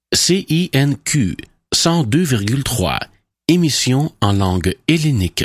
CINQ 102,3, émission en langue hellénique.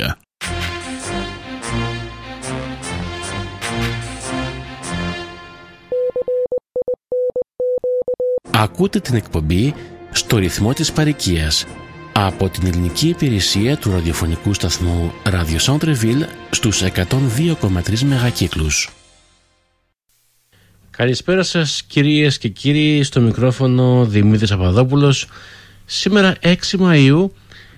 Ακούτε την εκπομπή στο ρυθμό της παροικίας από την ελληνική υπηρεσία του ραδιοφωνικού σταθμού Radio Centre-Ville στους 102,3 μεγακύκλους. Καλησπέρα σας κυρίες και κύριοι, στο μικρόφωνο Δημήτρης Παπαδόπουλος. Σήμερα 6 Μαΐου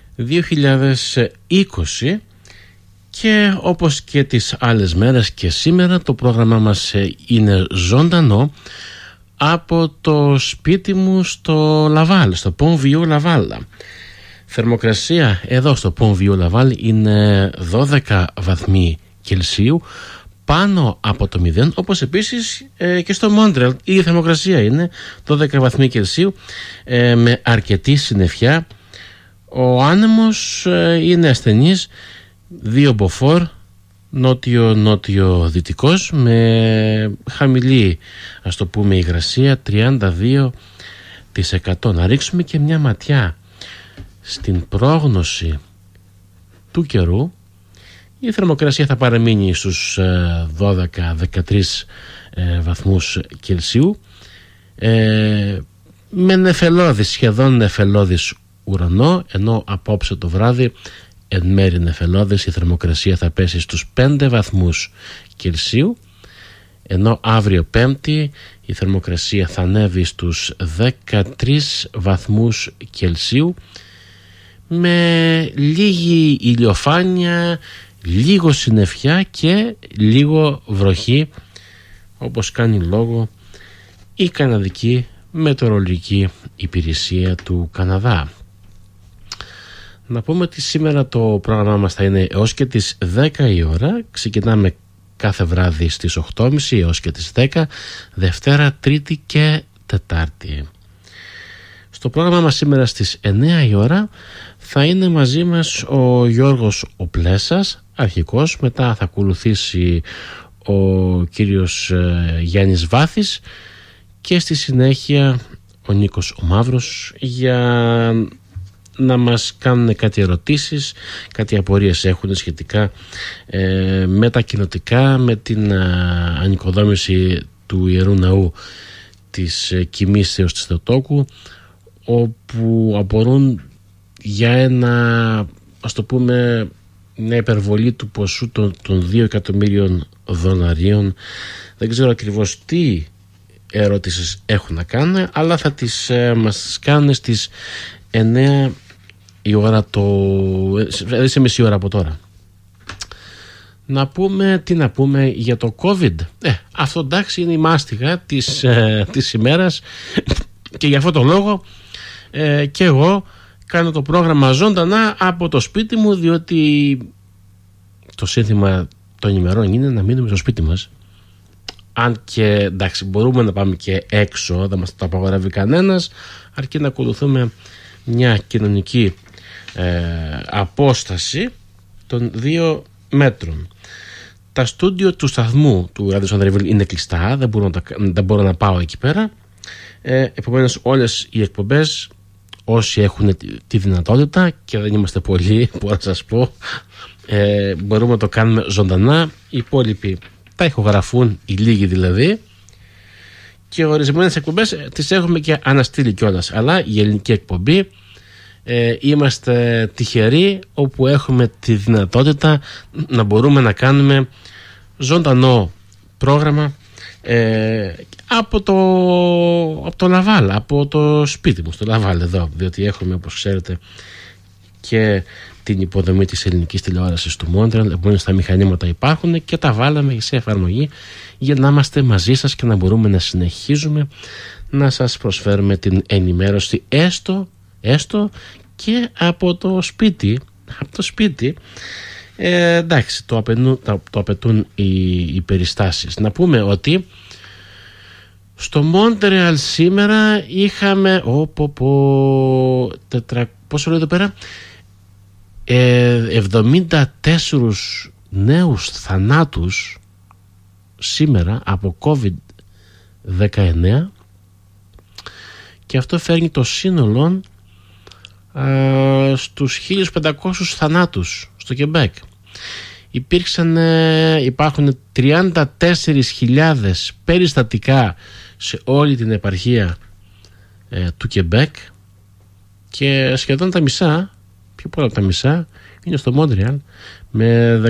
2020 και όπως και τις άλλες μέρες και σήμερα το πρόγραμμά μας είναι ζωντανό από το σπίτι μου στο Λαβάλ, στο Pont Vieux Laval. Θερμοκρασία εδώ στο Pont Vieux Laval είναι 12 βαθμοί Κελσίου, πάνω από το 0, όπως επίσης και στο Μόντρεαλ η θερμοκρασία είναι 12 βαθμοί Κελσίου με αρκετή συννεφιά. Ο άνεμος είναι ασθενής, 2 μποφόρ, νότιο-νότιο-δυτικός, με χαμηλή, ας το πούμε, υγρασία 32%. Να ρίξουμε και μια ματιά στην πρόγνωση του καιρού. Η θερμοκρασία θα παραμείνει στους 12-13 βαθμούς Κελσίου, με νεφελώδης, σχεδόν νεφελώδης ουρανό, ενώ απόψε το βράδυ εν μέρει νεφελώδης η θερμοκρασία θα πέσει στους 5 βαθμούς Κελσίου, ενώ αύριο Πέμπτη η θερμοκρασία θα ανέβει στους 13 βαθμούς Κελσίου, με λίγη ηλιοφάνεια, λίγο συννεφιά και λίγο βροχή, όπως κάνει λόγο η Καναδική Μετεωρολογική Υπηρεσία του Καναδά. Να πούμε ότι σήμερα το πρόγραμμά μας θα είναι έως και τις 10 η ώρα. Ξεκινάμε κάθε βράδυ στις 8.30 έως και τις 10, Δευτέρα, Τρίτη και Τετάρτη. Στο πρόγραμμα μας σήμερα στις 9 η ώρα θα είναι μαζί μας ο Γιώργος ο Πλέσας, αρχικός, μετά θα ακολουθήσει ο κύριος Γιάννης Βάθης και στη συνέχεια ο Νίκος ο Μαύρος, για να μας κάνουν κάτι ερωτήσεις, κάτι απορίες έχουν σχετικά με τα κοινοτικά, με την ανοικοδόμηση του Ιερού Ναού της Κοιμής Θεός της Θεοτόκου, όπου απορούν για ένα, ας το πούμε, μια υπερβολή του ποσού των 2 εκατομμύριων δολαρίων. Δεν ξέρω ακριβώς τι ερώτησεις έχουν να κάνουν, αλλά θα τις μας κάνουν στις 9 η ώρα, δηλαδή σε μισή ώρα από τώρα. Τι να πούμε για το COVID. Αυτό εντάξει είναι η μάστιγα της ημέρας και για αυτό το λόγο και εγώ κάνω το πρόγραμμα ζωντανά από το σπίτι μου, διότι το σύνθημα των ημερών είναι να μείνουμε στο σπίτι μας. Αν και εντάξει μπορούμε να πάμε και έξω, δεν μας το απαγορεύει κανένας, αρκεί να ακολουθούμε μια κοινωνική απόσταση των 2 μέτρων. Τα στούντιο του σταθμού του Radio Centre-Ville είναι κλειστά, δεν μπορώ να πάω εκεί πέρα. Επομένως όλες οι εκπομπές, όσοι έχουν τη δυνατότητα, και δεν είμαστε πολλοί, μπορώ να σας πω, μπορούμε να το κάνουμε ζωντανά. Οι υπόλοιποι τα ηχογραφούν, οι λίγοι δηλαδή, και ορισμένες εκπομπές τις έχουμε και αναστείλει κιόλας. Αλλά η ελληνική εκπομπή, είμαστε τυχεροί όπου έχουμε τη δυνατότητα να μπορούμε να κάνουμε ζωντανό πρόγραμμα από το Λαβάλ, από το σπίτι μου στο Λαβάλ εδώ, διότι έχουμε, όπως ξέρετε, και την υποδομή της ελληνικής τηλεόρασης του Μόντρεαλ. Επομένως τα μηχανήματα υπάρχουν και τα βάλαμε σε εφαρμογή για να είμαστε μαζί σας και να μπορούμε να συνεχίζουμε να σας προσφέρουμε την ενημέρωση έστω και από το σπίτι. Εντάξει, το απαιτούν οι περιστάσεις. Να πούμε ότι στο Μόντρεαλ σήμερα είχαμε πόσο λέει εδώ πέρα, 74 νέους θανάτους σήμερα από COVID-19 και αυτό φέρνει το σύνολο στους 1.500 θανάτους στο Κεμπέκ. Υπάρχουν 34.000 περιστατικά σε όλη την επαρχία του Κεμπέκ και σχεδόν τα μισά, πιο πολλά από τα μισά, είναι στο Μόντρεαλ με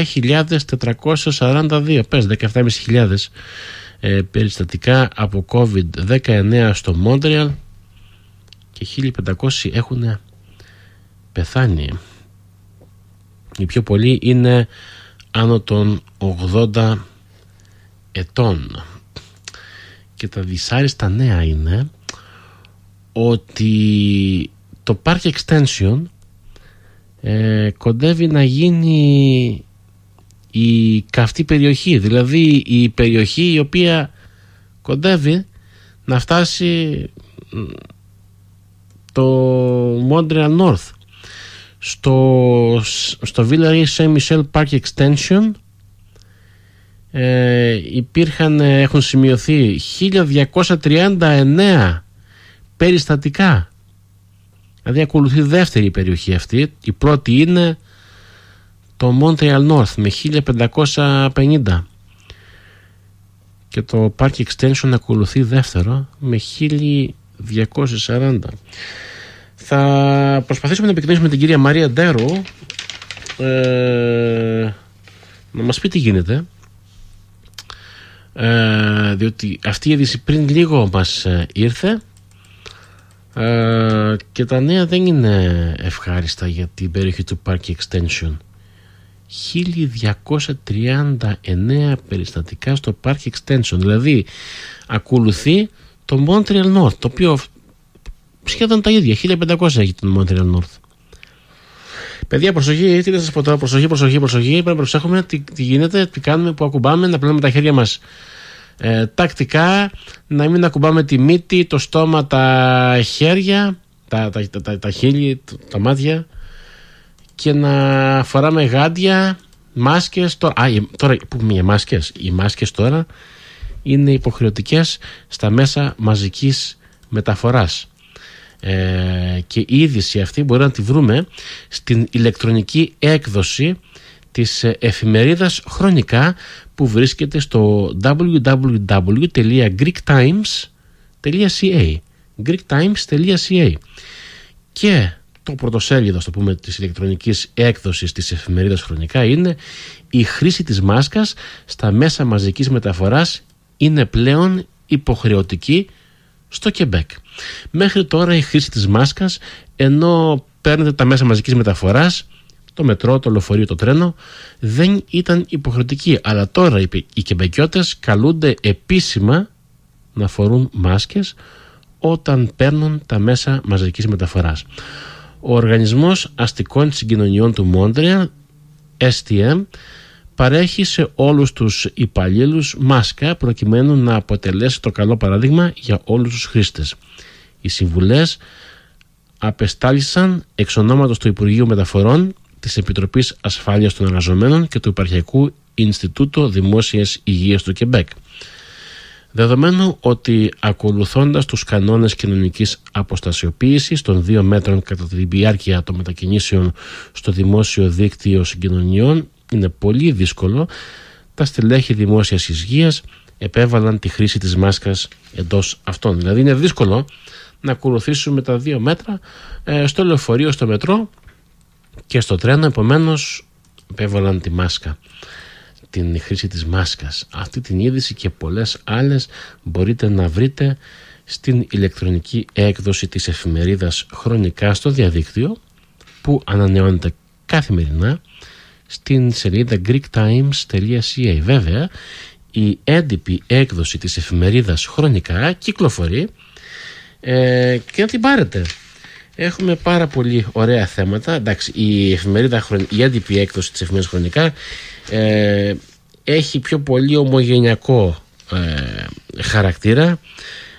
17.442, 17.500 περιστατικά από COVID-19 στο Μόντρεαλ και 1.500 έχουν πεθάνει. Οι πιο πολλοί είναι άνω των 80 ετών. Και τα δυσάρεστα νέα είναι ότι το Park Extension κοντεύει να γίνει η καυτή περιοχή, δηλαδή η περιοχή η οποία κοντεύει να φτάσει το Montreal North. Στο Villeray Saint-Michel Park Extension έχουν σημειωθεί 1239 περιστατικά, δηλαδή ακολουθεί δεύτερη περιοχή αυτή. Η πρώτη είναι το Montreal North με 1550 και το Park Extension ακολουθεί δεύτερο με 1240. Θα προσπαθήσουμε να επικοινωνήσουμε την κυρία Μαρία Ντέρου να μας πει τι γίνεται, διότι αυτή η είδηση πριν λίγο μας ήρθε και τα νέα δεν είναι ευχάριστα για την περιοχή του Park Extension. 1239 περιστατικά στο Park Extension, δηλαδή ακολουθεί το Montreal North, το οποίο σχεδόν τα ίδια, 1500 έχει το Montreal North. Παιδιά, προσοχή, τι να σας πω τώρα, προσοχή, πρέπει να προσέχουμε τι γίνεται, τι κάνουμε, που ακουμπάμε, να πλένουμε τα χέρια μας τακτικά, να μην ακουμπάμε τη μύτη, το στόμα, τα χέρια, τα χείλη, τα μάτια, και να φοράμε γάντια, μάσκες. Τώρα που μία μάσκες, οι μάσκες τώρα είναι υποχρεωτικές στα μέσα μαζικής μεταφοράς. Και η είδηση αυτή μπορεί να τη βρούμε στην ηλεκτρονική έκδοση της εφημερίδας Χρονικά, που βρίσκεται στο www.greektimes.ca και το πρωτοσέλιδο, στο πούμε, της ηλεκτρονικής έκδοσης της εφημερίδας Χρονικά είναι: η χρήση της μάσκας στα μέσα μαζικής μεταφοράς είναι πλέον υποχρεωτική στο Κεμπέκ. Μέχρι τώρα η χρήση της μάσκας, ενώ παίρνετε τα μέσα μαζικής μεταφοράς, το μετρό, το λεωφορείο, το τρένο, δεν ήταν υποχρεωτική. Αλλά τώρα οι Κεμπεκιώτες καλούνται επίσημα να φορούν μάσκες όταν παίρνουν τα μέσα μαζικής μεταφοράς. Ο Οργανισμός Αστικών Συγκοινωνιών του Μόντρεαλ, STM, παρέχει σε όλους τους υπαλλήλους μάσκα προκειμένου να αποτελέσει το καλό παράδειγμα για όλους τους χρήστες. Οι συμβουλές απεστάλησαν εξ ονόματος του Υπουργείου Μεταφορών, της Επιτροπής Ασφάλειας των Εργαζομένων και του Επαρχιακού Ινστιτούτου Δημόσιας Υγείας του Κεμπέκ. Δεδομένου ότι ακολουθώντας τους κανόνες κοινωνικής αποστασιοποίησης των 2 μέτρων κατά τη διάρκεια των μετακινήσεων στο δημόσιο δίκτυο συγκοινωνιών είναι πολύ δύσκολο, τα στελέχη δημόσιας υγείας επέβαλαν τη χρήση της μάσκας εντός αυτών. Δηλαδή είναι δύσκολο να ακολουθήσουμε τα 2 μέτρα στο λεωφορείο, στο μετρό και στο τρένο, επομένως επέβαλαν τη μάσκα, την χρήση της μάσκας. Αυτή την είδηση και πολλές άλλες μπορείτε να βρείτε στην ηλεκτρονική έκδοση της εφημερίδας Χρονικά στο διαδίκτυο, που ανανεώνεται καθημερινά στην σελίδα greektimes.ca. Βέβαια, η έντυπη έκδοση της εφημερίδας Χρονικά κυκλοφορεί και να την πάρετε. Έχουμε πάρα πολύ ωραία θέματα. Εντάξει, η έντυπη έκδοση της εφημερίδας Χρονικά έχει πιο πολύ ομογενειακό χαρακτήρα,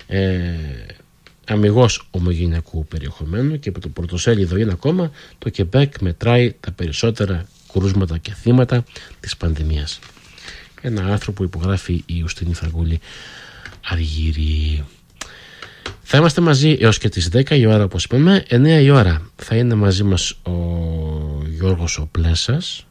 αμιγώς ομογενειακού περιεχομένου, και το πρωτοσέλιδο είναι ακόμα: το Κεμπέκ μετράει τα περισσότερα κρούσματα και θύματα της πανδημίας. Ένα άρθρο που υπογράφει η Ιουστίνη Φραγκούλη Αργύρη. Θα είμαστε μαζί έως και τις 10 η ώρα, όπως είπαμε. 9 η ώρα θα είναι μαζί μας ο Γιώργος ο Πλέσας.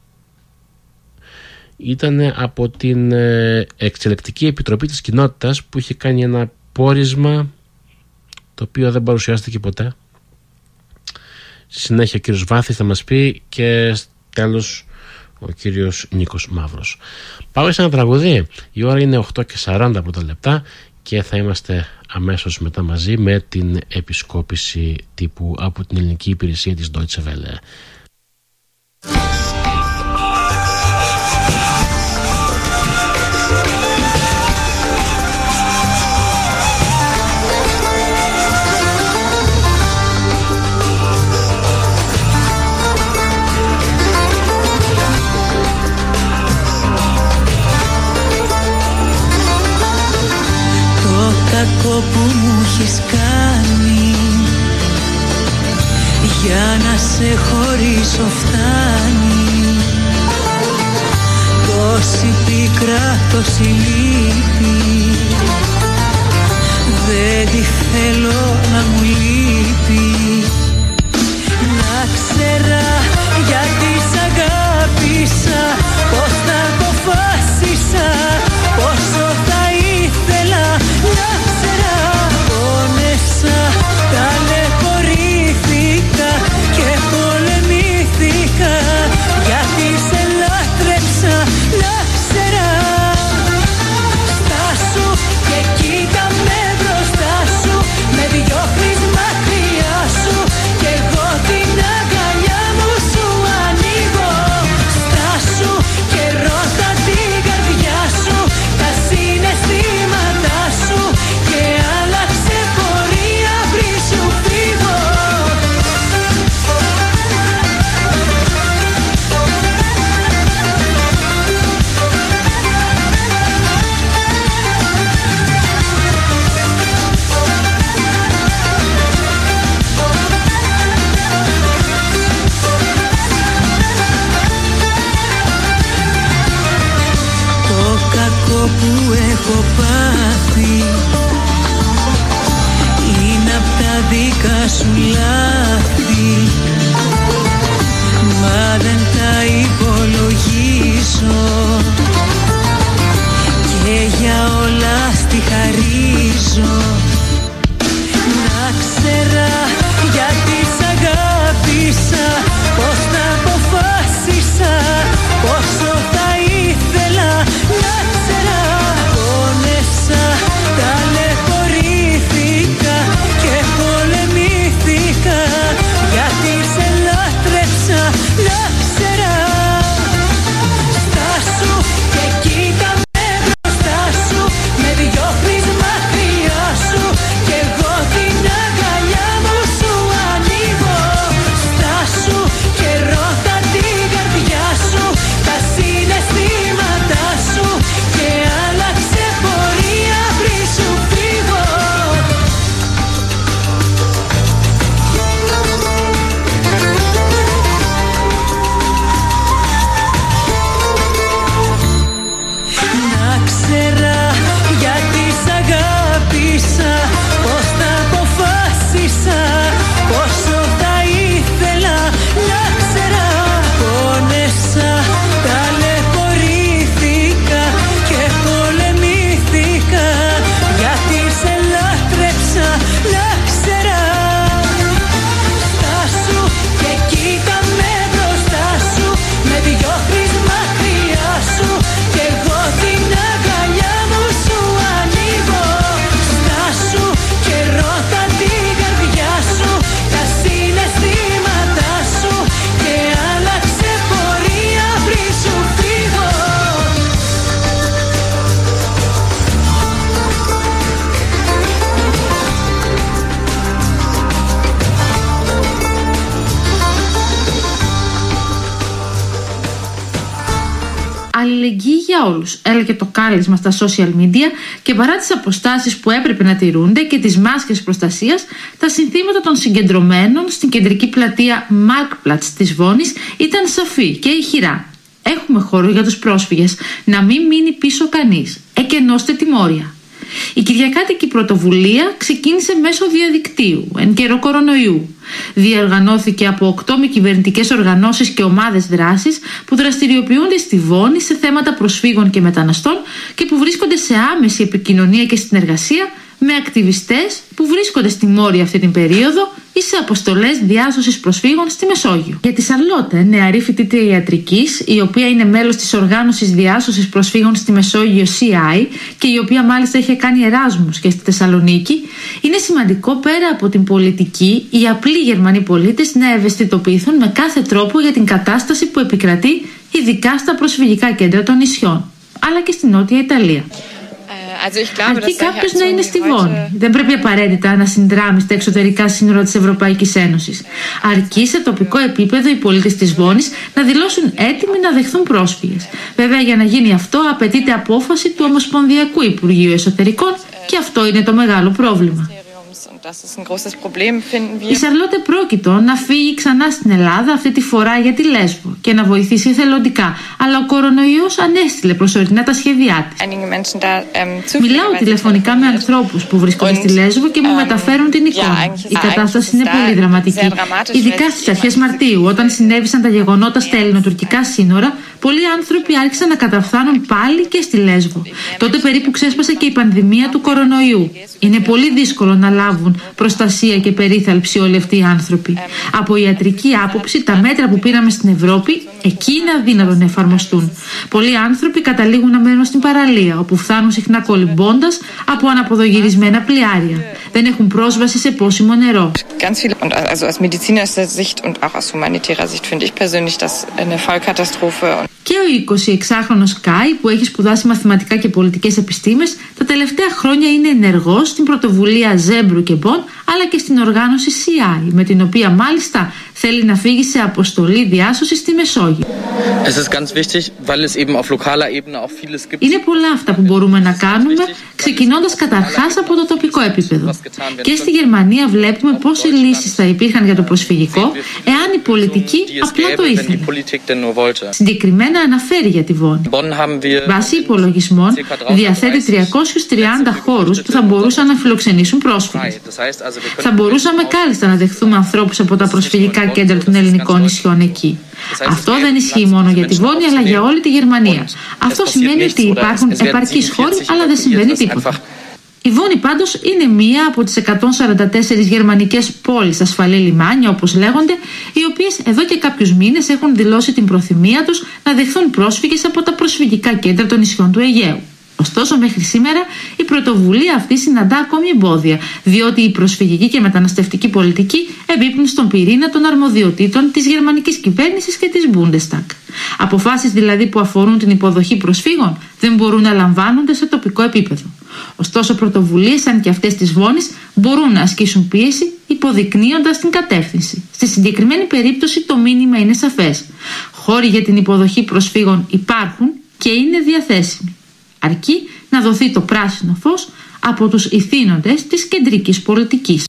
Ήταν από την Εξελεκτική Επιτροπή της Κοινότητας που είχε κάνει ένα πόρισμα το οποίο δεν παρουσιάστηκε ποτέ. Στη συνέχεια ο κύριος Βάθης θα μας πει και τέλος ο κύριος Νίκος Μαύρος. Πάμε σε ένα τραγουδί. Η ώρα είναι 8:40 λεπτά και θα είμαστε αμέσως μετά μαζί με την επισκόπηση τύπου από την ελληνική υπηρεσία της Deutsche Welle. Κακό που μου έχεις κάνει για να σε χωρίσω φτάνει. Τόση πίκρα, τόση λύπη, δεν τη θέλω να μου λείπει. Να ξέρα γιατί σ' αγάπησα, πως θα αποφάσισα, πόσο θα ήθελα. Να ξέρα, πόνεσα, ταλαιπωρήθηκα και πολεμήθηκα, γιατί σε λάτρεψα. Να ξέρα, στάσου και κοίτα με μπροστά σου, με διώχνεις μακριά σου και εγώ την αγκαλιά μου σου ανοίγω. Στάσου και ρώτα την καρδιά σου, τα συναισθήματά σου και άλλαξε πορεία πριν σου φύγω. Το κακό που έχω πάθει είναι απ' τα δικά σου λάθη, μα δεν τα υπολογίζω και για όλα στη χαρίζω. Να ξέρα γιατί σ' αγάπησα, πως θα αποφάσισα, πόσο θα ήθελα. Να ξέρα, πόνεσα, ταλαιπωρήθηκα και πολεμήθηκα, γιατί σε λάτρεψα. Να ξέρα, στάσου και κοίτα με μπροστά σου, με διώχνεις μακριά σου και εγώ την αγκαλιά μου σου ανοίγω. Στάσου και ρώτα την καρδιά σου, τα συναισθήματά σου και άλλαξε πορεία πριν σου φύγω. Να ξέρα γιατί σ' αγάπησα, πως θα αποφάσισα, πόσο θα ήθελα. Να ξέρα, πόνεσα, ταλαιπωρήθηκα και πολεμήθηκα, γιατί σε λάτρεψα. Να ξέρα, στάσου και κοίτα με μπροστά σου, με διώχνεις μακριά σου και εγώ την αγκαλιά μου σου ανοίγω. Στάσου και ρώτα την καρδιά σου, τα συναισθήματά σου και άλλαξε πορεία πριν σου φύγω. Αλληλεγγύη για όλους, έλεγε το κάλεσμα στα social media, και παρά τις αποστάσεις που έπρεπε να τηρούνται και τις μάσκες προστασίας, τα συνθήματα των συγκεντρωμένων στην κεντρική πλατεία Marktplatz της Βόνης ήταν σαφή και ηχηρά. Έχουμε χώρο για τους πρόσφυγες, να μην μείνει πίσω κανείς. Εκενώστε τιμώρια. Η Κυριακάτικη πρωτοβουλία ξεκίνησε μέσω διαδικτύου, εν καιρό κορονοϊού. Διοργανώθηκε από 8 μη κυβερνητικές οργανώσεις και ομάδες δράσης που δραστηριοποιούνται στη Βόνη σε θέματα προσφύγων και μεταναστών και που βρίσκονται σε άμεση επικοινωνία και συνεργασία με ακτιβιστές που βρίσκονται στη Μόρια αυτή την περίοδο ή σε αποστολές διάσωσης προσφύγων στη Μεσόγειο. Για τη Σαρλότε, νεαρή φοιτήτρια ιατρικής, η οποία είναι μέλος της οργάνωσης διάσωσης προσφύγων στη Μεσόγειο CI και η οποία μάλιστα είχε κάνει εράσμους και στη Θεσσαλονίκη, είναι σημαντικό πέρα από την πολιτική οι απλοί Γερμανοί πολίτες να ευαισθητοποιηθούν με κάθε τρόπο για την κατάσταση που επικρατεί ειδικά στα προσφυγικά κέντρα των νησιών, αλλά και στη Νότια Ιταλία. Αρκεί κάποιος να είναι στη Βόνη. Δεν πρέπει απαραίτητα να συνδράμει στα εξωτερικά σύνορα της Ευρωπαϊκής Ένωσης. Αρκεί σε τοπικό επίπεδο οι πολίτες της Βόνης να δηλώσουν έτοιμοι να δεχθούν πρόσφυγες. Βέβαια, για να γίνει αυτό απαιτείται απόφαση του Ομοσπονδιακού Υπουργείου Εσωτερικών και αυτό είναι το μεγάλο πρόβλημα. Η Σαρλότε πρόκειτο να φύγει ξανά στην Ελλάδα, αυτή τη φορά για τη Λέσβο, και να βοηθήσει εθελοντικά, αλλά ο κορονοϊός ανέστηλε προσωρινά τα σχέδιά της. Μιλάω τηλεφωνικά με ανθρώπους που βρίσκονται στη Λέσβο και μου μεταφέρουν την εικόνα. Η κατάσταση είναι πολύ δραματική. Ειδικά στις αρχές Μαρτίου, όταν συνέβησαν τα γεγονότα στα ελληνοτουρκικά σύνορα, πολλοί άνθρωποι άρχισαν να καταφθάνουν πάλι και στη Λέσβο. Τότε περίπου ξέσπασε και η πανδημία του κορονοϊού. Είναι πολύ δύσκολο να λάβουν προστασία και περίθαλψη όλοι αυτοί οι άνθρωποι. Από ιατρική άποψη, τα μέτρα που πήραμε στην Ευρώπη, εκεί είναι αδύνατο να εφαρμοστούν. Πολλοί άνθρωποι καταλήγουν να μένουν στην παραλία, όπου φτάνουν συχνά κολυμπώντας από αναποδογυρισμένα πλοιάρια. Δεν έχουν πρόσβαση σε πόσιμο νερό. Και ο 26χρονος Κάι, που έχει σπουδάσει μαθηματικά και πολιτικές επιστήμες, τα τελευταία χρόνια είναι ενεργός στην πρωτοβουλία Ζέμπρου και Μπον, αλλά και στην οργάνωση CI, με την οποία μάλιστα θέλει να φύγει σε αποστολή διάσωσης στη Μεσόγειο. Είναι πολλά αυτά που μπορούμε να κάνουμε, ξεκινώντας καταρχάς από το τοπικό επίπεδο. Και στη Γερμανία βλέπουμε πόσες λύσεις θα υπήρχαν για το προσφυγικό, εάν η πολιτική απλά το ήθελε. Συγκεκριμένα αναφέρει για τη Βόνη. Βάσει υπολογισμών, διαθέτει 330 χώρους που θα μπορούσαν να φιλοξενήσουν πρόσφυγες. Θα μπορούσαμε κάλλιστα να δεχθούμε ανθρώπους από τα προσφυγικά κέντρα των ελληνικών νησιών εκεί. Αυτό δεν ισχύει μόνο για τη Βόνη, αλλά για όλη τη Γερμανία. Αυτό σημαίνει ότι υπάρχουν επαρκείς χώροι, αλλά δεν συμβαίνει τίποτα. Η Βόνη πάντως είναι μία από τις 144 γερμανικές πόλεις ασφαλή λιμάνια, όπως λέγονται, οι οποίες εδώ και κάποιους μήνες έχουν δηλώσει την προθυμία τους να δεχθούν πρόσφυγες από τα προσφυγικά κέντρα των νησιών του Αιγαίου. Ωστόσο, μέχρι σήμερα η πρωτοβουλία αυτή συναντά ακόμη εμπόδια, διότι η προσφυγική και μεταναστευτική πολιτική εμπίπτουν στον πυρήνα των αρμοδιοτήτων της γερμανικής κυβέρνησης και της Bundestag. Αποφάσεις δηλαδή που αφορούν την υποδοχή προσφύγων δεν μπορούν να λαμβάνονται σε τοπικό επίπεδο. Ωστόσο, πρωτοβουλίες σαν και αυτές της Βόνης μπορούν να ασκήσουν πίεση υποδεικνύοντας την κατεύθυνση. Στη συγκεκριμένη περίπτωση το μήνυμα είναι σαφές. Χώροι για την υποδοχή προσφύγων υπάρχουν και είναι διαθέσιμοι. Αρκεί να δοθεί το πράσινο φως από τους ηθήνοντες της κεντρικής πολιτικής.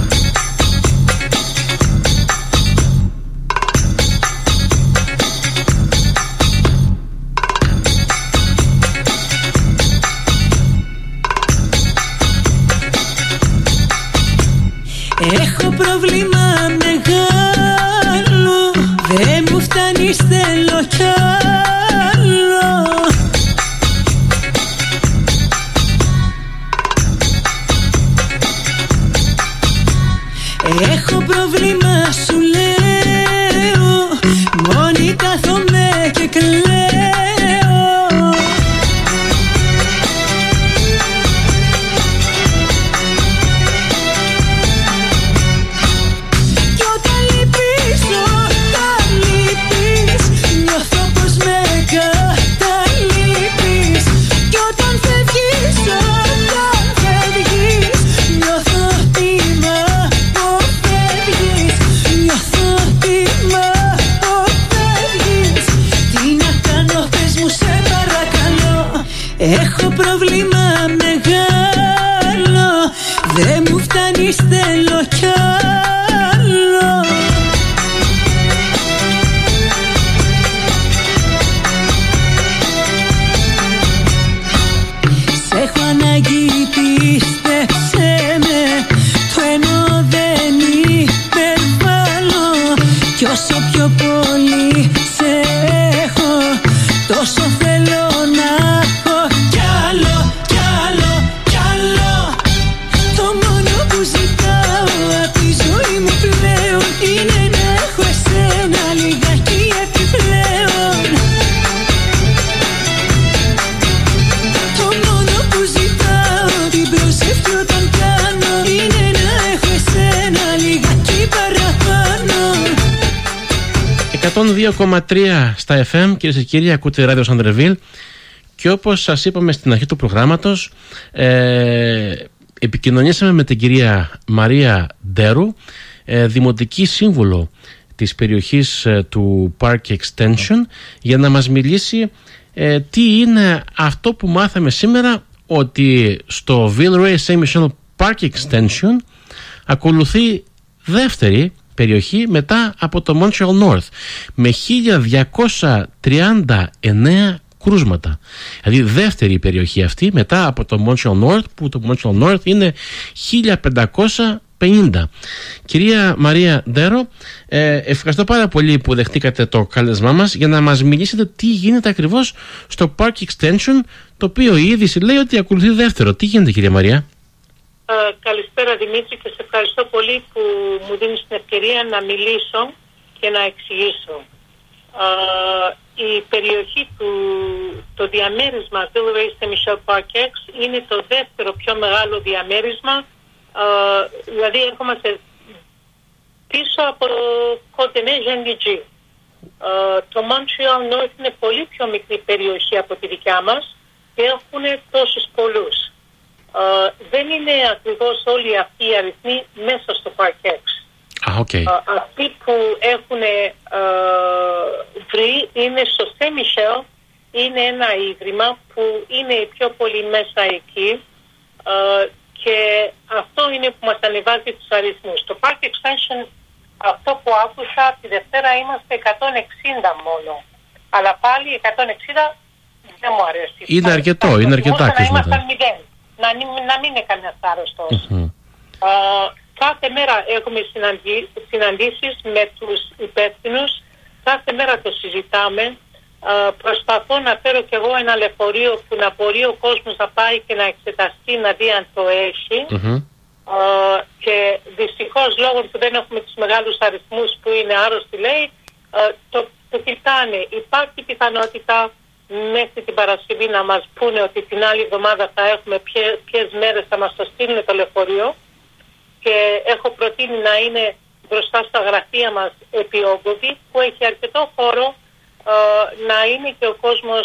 Έχω πρόβλημα μεγάλο, δεν μου φτάνει, θέλω κι άλλο. Έχω πρόβλημα, σου λέω, μόνη κάθομαι και κλαίω. Κι όταν λείπεις, νιώθω πως με καταλείπεις. Κι όταν φεύγεις, νιώθω τι μ' αποφεύγεις. Νιώθω τι μ' αποφεύγεις. Τι να κάνω, πες μου σε παρακαλώ. Έχω πρόβλημα μεγάλο, δεν μου φτάνει, θέλω κι άλλο. Σε έχω ανάγκη, 102,3 στα FM, κυρίες και κύριοι, ακούτε ράδιο Σαντρεβίλ. Και όπως σας είπαμε στην αρχή του προγράμματος, επικοινωνήσαμε με την κυρία Μαρία Ντέρου, δημοτική σύμβουλο της περιοχής του Park Extension, για να μας μιλήσει τι είναι αυτό που μάθαμε σήμερα, ότι στο Villeroy Saint Michel Park Extension ακολουθεί δεύτερη περιοχή μετά από το Montreal North με 1239 κρούσματα. Δηλαδή δεύτερη περιοχή αυτή μετά από το Montreal North, που το Montreal North είναι 1550. Κυρία Μαρία Ντέρο, ευχαριστώ πάρα πολύ που δεχτήκατε το κάλεσμά μας για να μας μιλήσετε τι γίνεται ακριβώς στο Park Extension, το οποίο η είδηση λέει ότι ακολουθεί δεύτερο. Τι γίνεται, κυρία Μαρία? Καλησπέρα Δημήτρη, και σε ευχαριστώ πολύ που μου δίνεις την ευκαιρία να μιλήσω και να εξηγήσω. Η περιοχή το διαμέρισμα Villeroy Saint Michel Park X είναι το δεύτερο πιο μεγάλο διαμέρισμα, δηλαδή έρχομαστε πίσω από το Côte-des-Neiges. Το Montreal North είναι πολύ πιο μικρή περιοχή από τη δικιά μας και έχουν τόσους πολλούς. Δεν είναι ακριβώς όλοι αυτοί οι αριθμοί μέσα στο Park X. Okay. Αυτοί που έχουν βρει είναι στο Saint Michel, είναι ένα ίδρυμα που είναι πιο πολύ μέσα εκεί, και αυτό είναι που μας ανεβάζει τους αριθμούς. Το Park Extension, αυτό που άκουσα, τη Δευτέρα είμαστε 160 μόνο, αλλά πάλι 160 δεν μου αρέσει. Είναι αρκετό, είναι αρκετά να ήμασταν 0, να μην είναι κανένας άρρωστος. Κάθε μέρα έχουμε συναντήσεις με τους υπεύθυνους, κάθε μέρα το συζητάμε. Προσπαθώ να φέρω κι εγώ ένα λεωφορείο που να μπορεί ο κόσμος να πάει και να εξεταστεί, να δει αν το έχει. Και δυστυχώς, λόγω που δεν έχουμε τους μεγάλους αριθμούς που είναι άρρωστοι, λέει, το κοιτάνε. Υπάρχει πιθανότητα μέχρι την Παρασκευή να μας πούνε ότι την άλλη εβδομάδα θα έχουμε ποιες μέρες θα μας το στείλουν το λεωφορείο, και έχω προτείνει να είναι μπροστά στα γραφεία μας επί Όγκωδη, που έχει αρκετό χώρο, να είναι και ο κόσμος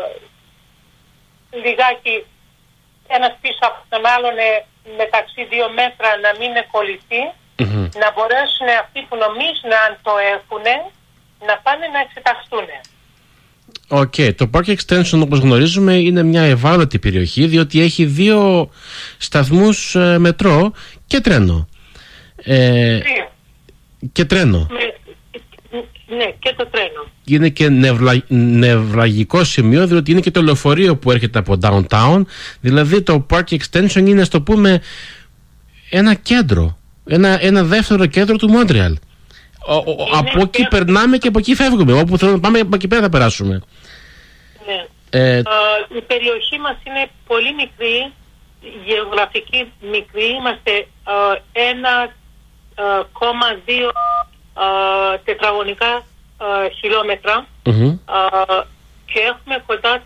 λιγάκι ένας πίσω από τον άλλον, μεταξύ 2 μέτρα, να μην κολληθεί, να μπορέσουν αυτοί που νομίζουν αν το έχουν να πάνε να εξεταστούν. Το Park Extension, όπως γνωρίζουμε, είναι μια ευάλωτη περιοχή, διότι έχει 2 σταθμούς μετρό και τρένο. Και τρένο. Ναι, και το τρένο. Είναι και νευραλγικό σημείο, διότι είναι και το λεωφορείο που έρχεται από downtown. Δηλαδή το Park Extension είναι, ας το πούμε, ένα κέντρο, ένα δεύτερο κέντρο του Μόντρεαλ. Από εκεί περνάμε και από εκεί φεύγουμε. Όπου θέλουμε να πάμε, από εκεί πέρα θα περάσουμε. Ναι. Η περιοχή μας είναι πολύ μικρή, γεωγραφική μικρή. Είμαστε 1,2 τετραγωνικά χιλιόμετρα, και έχουμε κοντά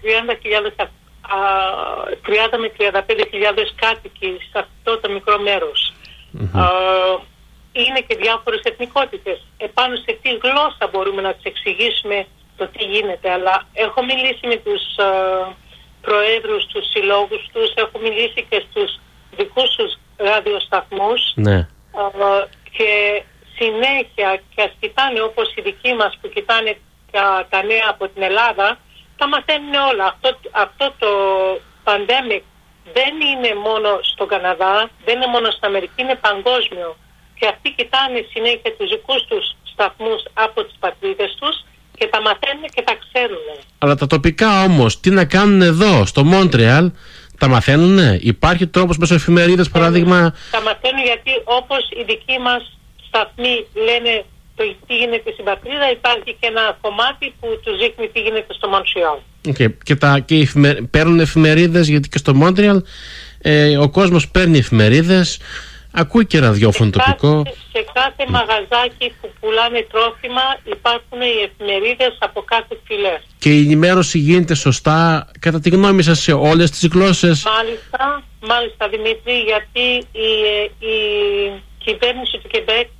30 με 35.000 κάτοικοι σε αυτό το μικρό μέρος. Είναι και διάφορες εθνικότητες. Επάνω σε τι γλώσσα μπορούμε να τους εξηγήσουμε το τι γίνεται, αλλά έχω μιλήσει με τους προέδρους, τους συλλόγους τους, έχω μιλήσει και στους δικούς τους ραδιοσταθμούς, και συνέχεια, και ας κοιτάνε όπως οι δικοί μας που κοιτάνε τα νέα από την Ελλάδα, τα μαθαίνουν όλα. Αυτό το pandemic δεν είναι μόνο στον Καναδά, δεν είναι μόνο στην Αμερική, είναι παγκόσμιο. Και αυτοί κοιτάνε συνέχεια τους δικούς τους σταθμούς από τις πατρίδες τους και τα μαθαίνουν και τα ξέρουν. Αλλά τα τοπικά όμως, τι να κάνουν εδώ, στο Μόντρεαλ, τα μαθαίνουνε? Υπάρχει τρόπος μέσω εφημερίδες, παράδειγμα? Τα μαθαίνουν, γιατί όπως οι δικοί μας σταθμοί λένε το τι γίνεται στην πατρίδα, υπάρχει και ένα κομμάτι που τους δείχνει τι γίνεται στο Μόντρεαλ. Και παίρνουν εφημερίδες, γιατί και στο Μόντρεαλ ο κόσμος παίρνει εφημερίδες, ακούει και ραδιόφωνο τοπικό. Σε κάθε μαγαζάκι που πουλάνε τρόφιμα υπάρχουν οι εφημερίδες από κάθε φυλές. Και η ενημέρωση γίνεται σωστά, κατά τη γνώμη σας, σε όλες τις γλώσσες? Μάλιστα Δημήτρη, γιατί η κυβέρνηση του Κεμπέκ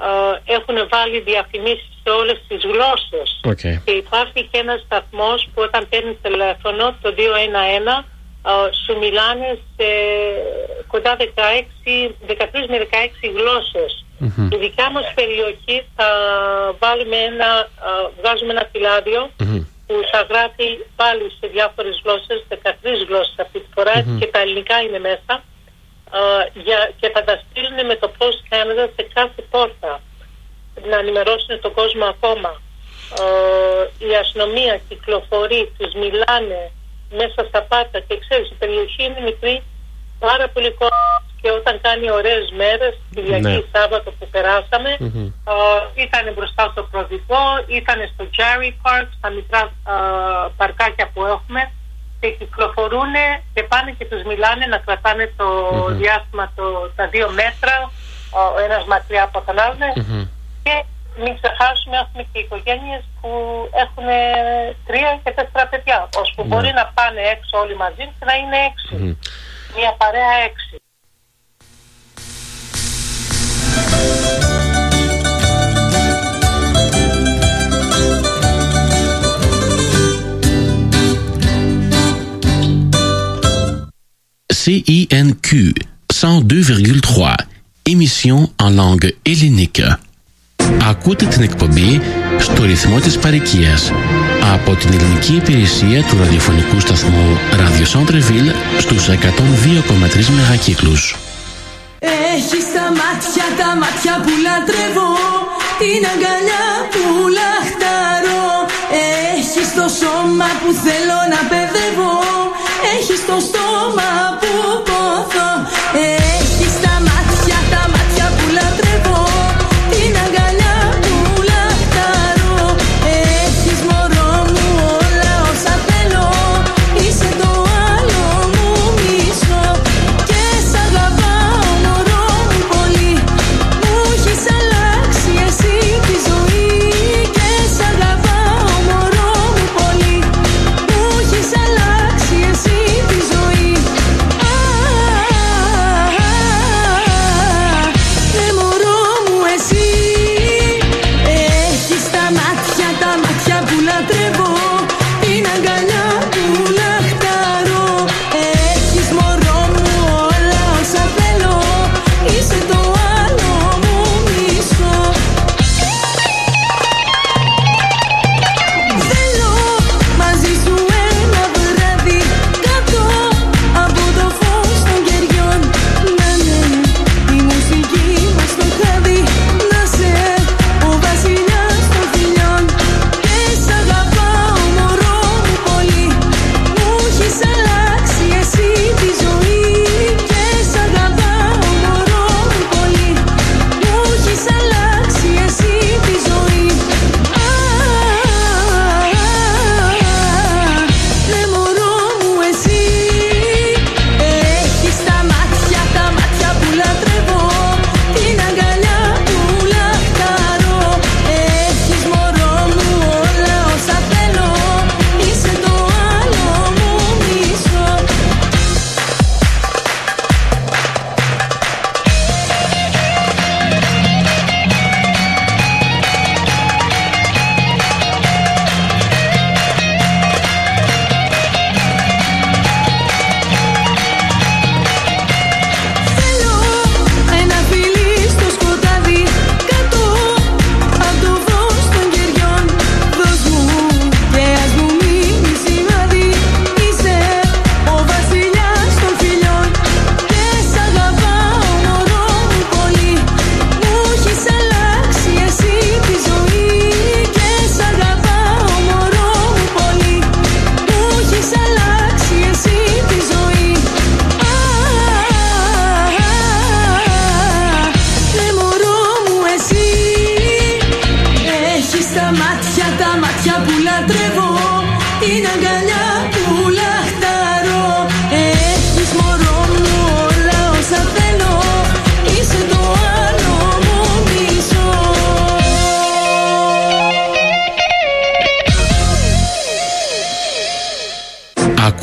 έχουν βάλει διαφημίσεις σε όλες τις γλώσσες. Και υπάρχει και ένας σταθμός που όταν παίρνει τηλέφωνο, το 211, σου μιλάνε σε κοντά 13 με 16 γλώσσες. Η δικιά μας περιοχή θα βγάζουμε ένα φυλάδιο που θα γράφει πάλι σε διάφορες γλώσσες, 13 γλώσσες αυτή τη φορά, και τα ελληνικά είναι μέσα, και θα τα στείλουν με το Post Canada σε κάθε πόρτα, να ενημερώσουν τον κόσμο ακόμα. Η αστυνομία κυκλοφορεί, τους μιλάνε μέσα στα πάρκα, και ξέρεις, η περιοχή είναι μικρή, πάρα πολύ κόσμο, και όταν κάνει ωραίες μέρες, Κυριακή, Σάββατο που περάσαμε, ήταν μπροστά στο Προδικό, ήταν στο Jerry Park, στα μικρά παρκάκια που έχουμε, και κυκλοφορούν και πάνε και τους μιλάνε να κρατάνε το διάστημα, τα 2 μέτρα, ο ένας μακριά από τον άλλον, και μην ξεχάσουμε, έχουμε και οικογένειες που έχουν 3 και 4 παιδιά, ώσπου μπορεί να πάνε έξω όλοι μαζί και να είναι 6. Μια παρέα 6. CINQ 102,3, émission en langue hellénique. Ακούτε την εκπομπή στο ρυθμό της παροικίας από την ελληνική υπηρεσία του ραδιοφωνικού σταθμού Radio Centre Ville στους 102,3 μεγακύκλους. Έχεις τα μάτια που λατρεύω, την αγκαλιά που λαχταρώ. Έχεις το σώμα που θέλω να παιδεύω, έχεις το στόμα που ποθώ. Έχεις τα μάτια που λατρεύω, την αγκαλιά που λαχταρώ. Έχεις μωρό μου όλα όσα θέλω, είσαι το άλλο μου μισό. Και σ' αγαπάω μωρό μου πολύ, μου έχεις αλλάξει εσύ τη ζωή. Και σ' αγαπάω μωρό μου πολύ, μου έχεις αλλάξει εσύ τη ζωή.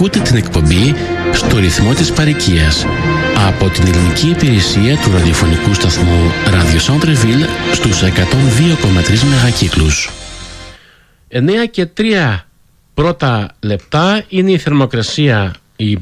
Ακούτε την εκπομπή «Στο ρυθμό της παροικίας» από την ελληνική υπηρεσία του ραδιοφωνικού σταθμού Radio Centre-Ville στους 102,3 μεγακύκλους. 9 και 3 πρώτα λεπτά είναι η θερμοκρασία,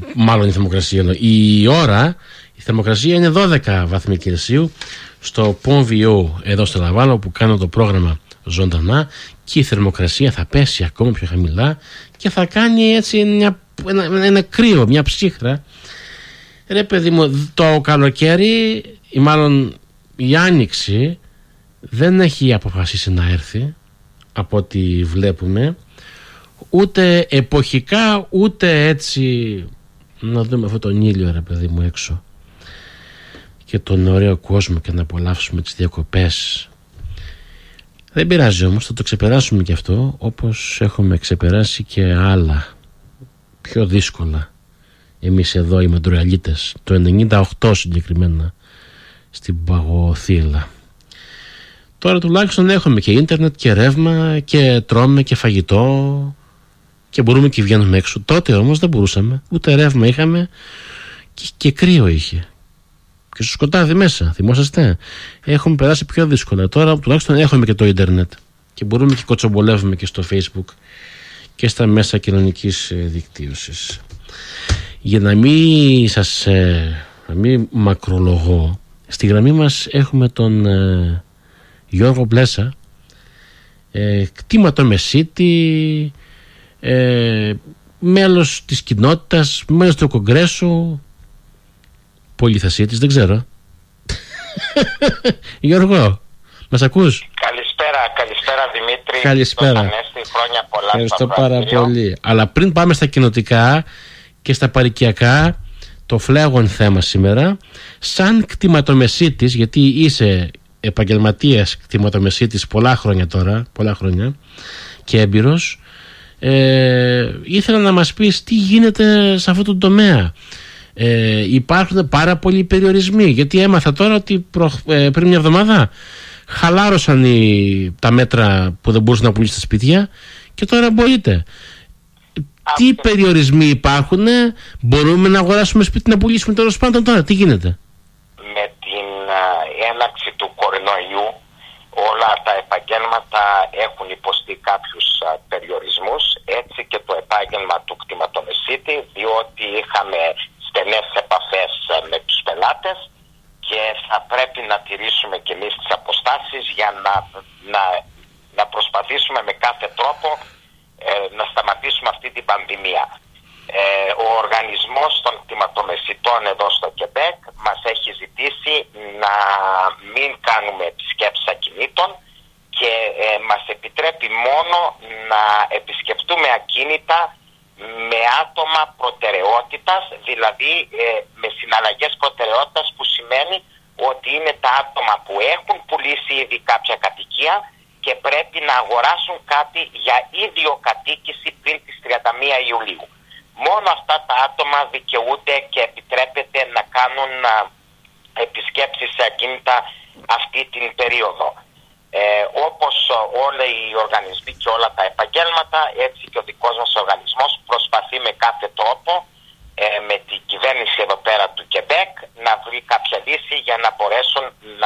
η ώρα, η θερμοκρασία είναι 12 βαθμοί Κελσίου στο Πονβιό εδώ στο Λαβάλο που κάνω το πρόγραμμα ζωντανά, και η θερμοκρασία θα πέσει ακόμα πιο χαμηλά και θα κάνει έτσι ένα κρύο, μια ψύχρα. Ρε παιδί μου, το καλοκαίρι ή μάλλον η άνοιξη δεν έχει αποφασίσει να έρθει από ό,τι βλέπουμε, ούτε εποχικά ούτε έτσι. Να δούμε αυτόν τον ήλιο, ρε παιδί μου, έξω και τον ωραίο κόσμο και να απολαύσουμε τις διακοπές. Δεν πειράζει όμως, θα το ξεπεράσουμε και αυτό, όπως έχουμε ξεπεράσει και άλλα πιο δύσκολα εμείς εδώ οι μεντροαλίτες, το 98 συγκεκριμένα στην Παγωθύλα. Τώρα τουλάχιστον έχουμε και ίντερνετ και ρεύμα και τρώμε και φαγητό και μπορούμε και βγαίνουμε έξω. Τότε όμως δεν μπορούσαμε, ούτε ρεύμα είχαμε και κρύο είχε και στο σκοτάδι μέσα, θυμόσαστε. Έχουμε περάσει πιο δύσκολα. Τώρα τουλάχιστον έχουμε και το ίντερνετ και μπορούμε και κοτσομπολεύουμε και στο Facebook και στα μέσα κοινωνικής δικτύωσης. Για να μην μακρολογώ, στη γραμμή μας έχουμε τον Γιώργο Μπλέσα, κτήματομεσίτη, μέλος της κοινότητας, μέλος του Κογκρέσου, πολυθασίτης, δεν ξέρω. Γιώργο, μας ακούς? Καλησπέρα Δημήτρη. Καλησπέρα. Χρόνια πολλά. Ευχαριστώ πάρα πολύ. Αλλά πριν πάμε στα κοινοτικά και στα παροικιακά, το φλέγον θέμα σήμερα, σαν κτηματομεσίτης, γιατί είσαι επαγγελματίας κτηματομεσίτης πολλά χρόνια και έμπειρος, ήθελα να μας πεις τι γίνεται σε αυτό το τομέα. Υπάρχουν πάρα πολλοί περιορισμοί, γιατί έμαθα τώρα ότι πριν μια εβδομάδα χαλάρωσαν τα μέτρα που δεν μπορούσαν να πουλήσουν στα σπίτια και τώρα μπορείτε. Τι περιορισμοί υπάρχουν? Μπορούμε να αγοράσουμε σπίτι να πουλήσουμε τέλος πάντων τώρα? Τι γίνεται? Με την έναρξη του κορονοϊού όλα τα επαγγέλματα έχουν υποστεί κάποιους περιορισμούς, έτσι και το επάγγελμα του κτηματομεσίτη, διότι είχαμε στενές επαφές με τους πελάτες και θα πρέπει να τηρήσουμε και εμείς τις αποστάσεις για να προσπαθήσουμε με κάθε τρόπο να σταματήσουμε αυτή την πανδημία. Ο οργανισμός των κτηματομεσιτών εδώ στο Κεμπέκ μας έχει ζητήσει να μην κάνουμε επισκέψεις ακινήτων και μας επιτρέπει μόνο να επισκεφτούμε ακίνητα με άτομα προτεραιότητας, δηλαδή με συναλλαγές προτεραιότητας, που σημαίνει ότι είναι τα άτομα που έχουν πουλήσει ήδη κάποια κατοικία και πρέπει να αγοράσουν κάτι για ίδιο κατοίκηση πριν τις 31 Ιουλίου. Μόνο αυτά τα άτομα δικαιούνται και επιτρέπεται να κάνουν επισκέψεις σε ακίνητα αυτή την περίοδο. Όπως όλοι οι οργανισμοί και όλα τα επαγγέλματα, έτσι και ο δικός μας οργανισμός προσπαθεί με κάθε τρόπο με την κυβέρνηση εδώ πέρα του Κεμπέκ να βρει κάποια λύση για να μπορέσουν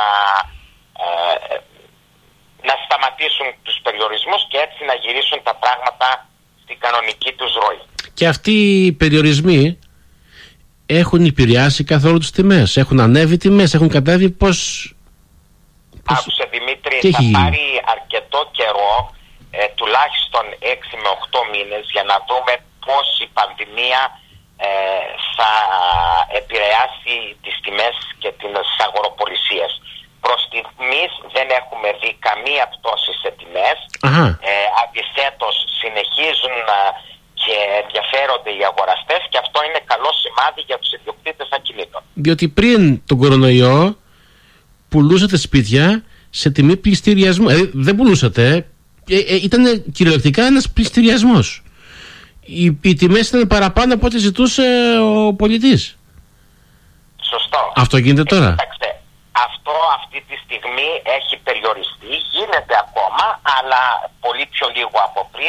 να σταματήσουν τους περιορισμούς και έτσι να γυρίσουν τα πράγματα στην κανονική τους ροή. Και αυτοί οι περιορισμοί έχουν επηρεάσει καθόλου τις τιμές? Έχουν ανέβει τιμές, έχουν κατέβει? Πώς... Άκουσε Δημήτρη, θα πάρει αρκετό καιρό, τουλάχιστον 6 με 8 μήνες, για να δούμε πώς η πανδημία θα επηρεάσει τις τιμές και τις αγοροπολισίες. Προς στιγμής δεν έχουμε δει καμία πτώση σε τιμές. Αντιθέτως συνεχίζουν και ενδιαφέρονται οι αγοραστές και αυτό είναι καλό σημάδι για τους ιδιοκτήτες ακινήτων. Διότι πριν τον κορονοϊό πουλούσατε σπίτια σε τιμή πληστηριασμού. Δεν πουλούσατε, ήταν κυριολεκτικά ένας πληστηριασμός. Οι τιμές ήταν παραπάνω από ό,τι ζητούσε ο πολιτής. Σωστό. Αυτό γίνεται τώρα? Κοιτάξτε, αυτό αυτή τη στιγμή έχει περιοριστεί, γίνεται ακόμα, αλλά πολύ πιο λίγο από πριν,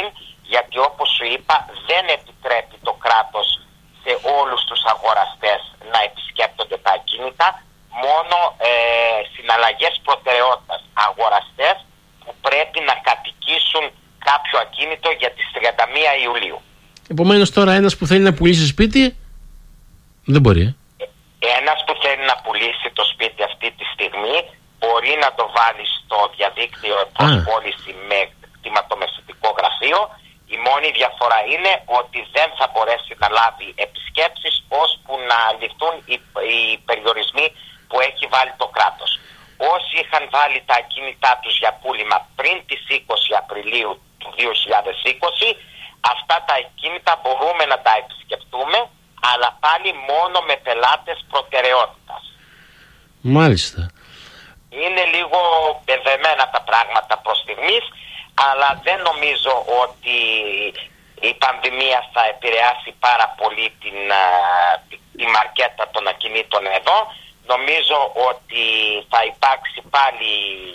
γιατί όπως σου είπα δεν επιτρέπει το κράτος σε όλους τους αγοραστές να επισκέπτονται τα ακίνητα, μόνο συναλλαγές προτεραιότητας, αγοραστές που πρέπει να κατοικήσουν κάποιο ακίνητο για τις 31 Ιουλίου. Επομένως τώρα ένας που θέλει να πουλήσει σπίτι δεν μπορεί. Ένας που θέλει να πουλήσει το σπίτι αυτή τη στιγμή μπορεί να το βάλει στο διαδίκτυο πώληση με κτηματομεσητικό γραφείο. Η μόνη διαφορά είναι ότι δεν θα μπορέσει να λάβει επισκέψεις ώσπου να ληφθούν οι περιορισμοί που έχει βάλει το κράτος. Όσοι είχαν βάλει τα ακίνητά τους για πούλημα πριν τις 20 Απριλίου του 2020, αυτά τα ακίνητα μπορούμε να τα επισκεφτούμε, αλλά πάλι μόνο με πελάτες προτεραιότητας. Μάλιστα. Είναι λίγο μπερδεμένα τα πράγματα προς στιγμής, αλλά δεν νομίζω ότι η πανδημία θα επηρεάσει πάρα πολύ τη μαρκέτα των ακινήτων εδώ. Νομίζω ότι θα υπάρξει πάλι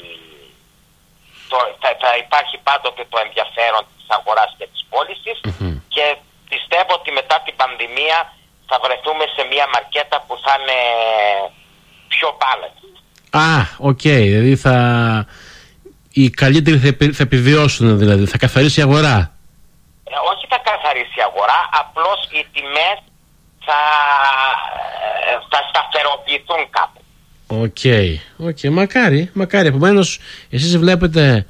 θα υπάρχει πάντοτε το ενδιαφέρον της αγοράς και της πώλησης, και πιστεύω ότι μετά την πανδημία θα βρεθούμε σε μια μαρκέτα που θα είναι πιο balanced. Οκ. Δηλαδή οι καλύτεροι θα επιβιώσουν, δηλαδή θα καθαρίσει η αγορά. Όχι θα καθαρίσει η αγορά, απλώς οι τιμές θα σταθεροποιηθούν κάπου. Οκ. Μακάρι. Επομένως εσείς βλέπετε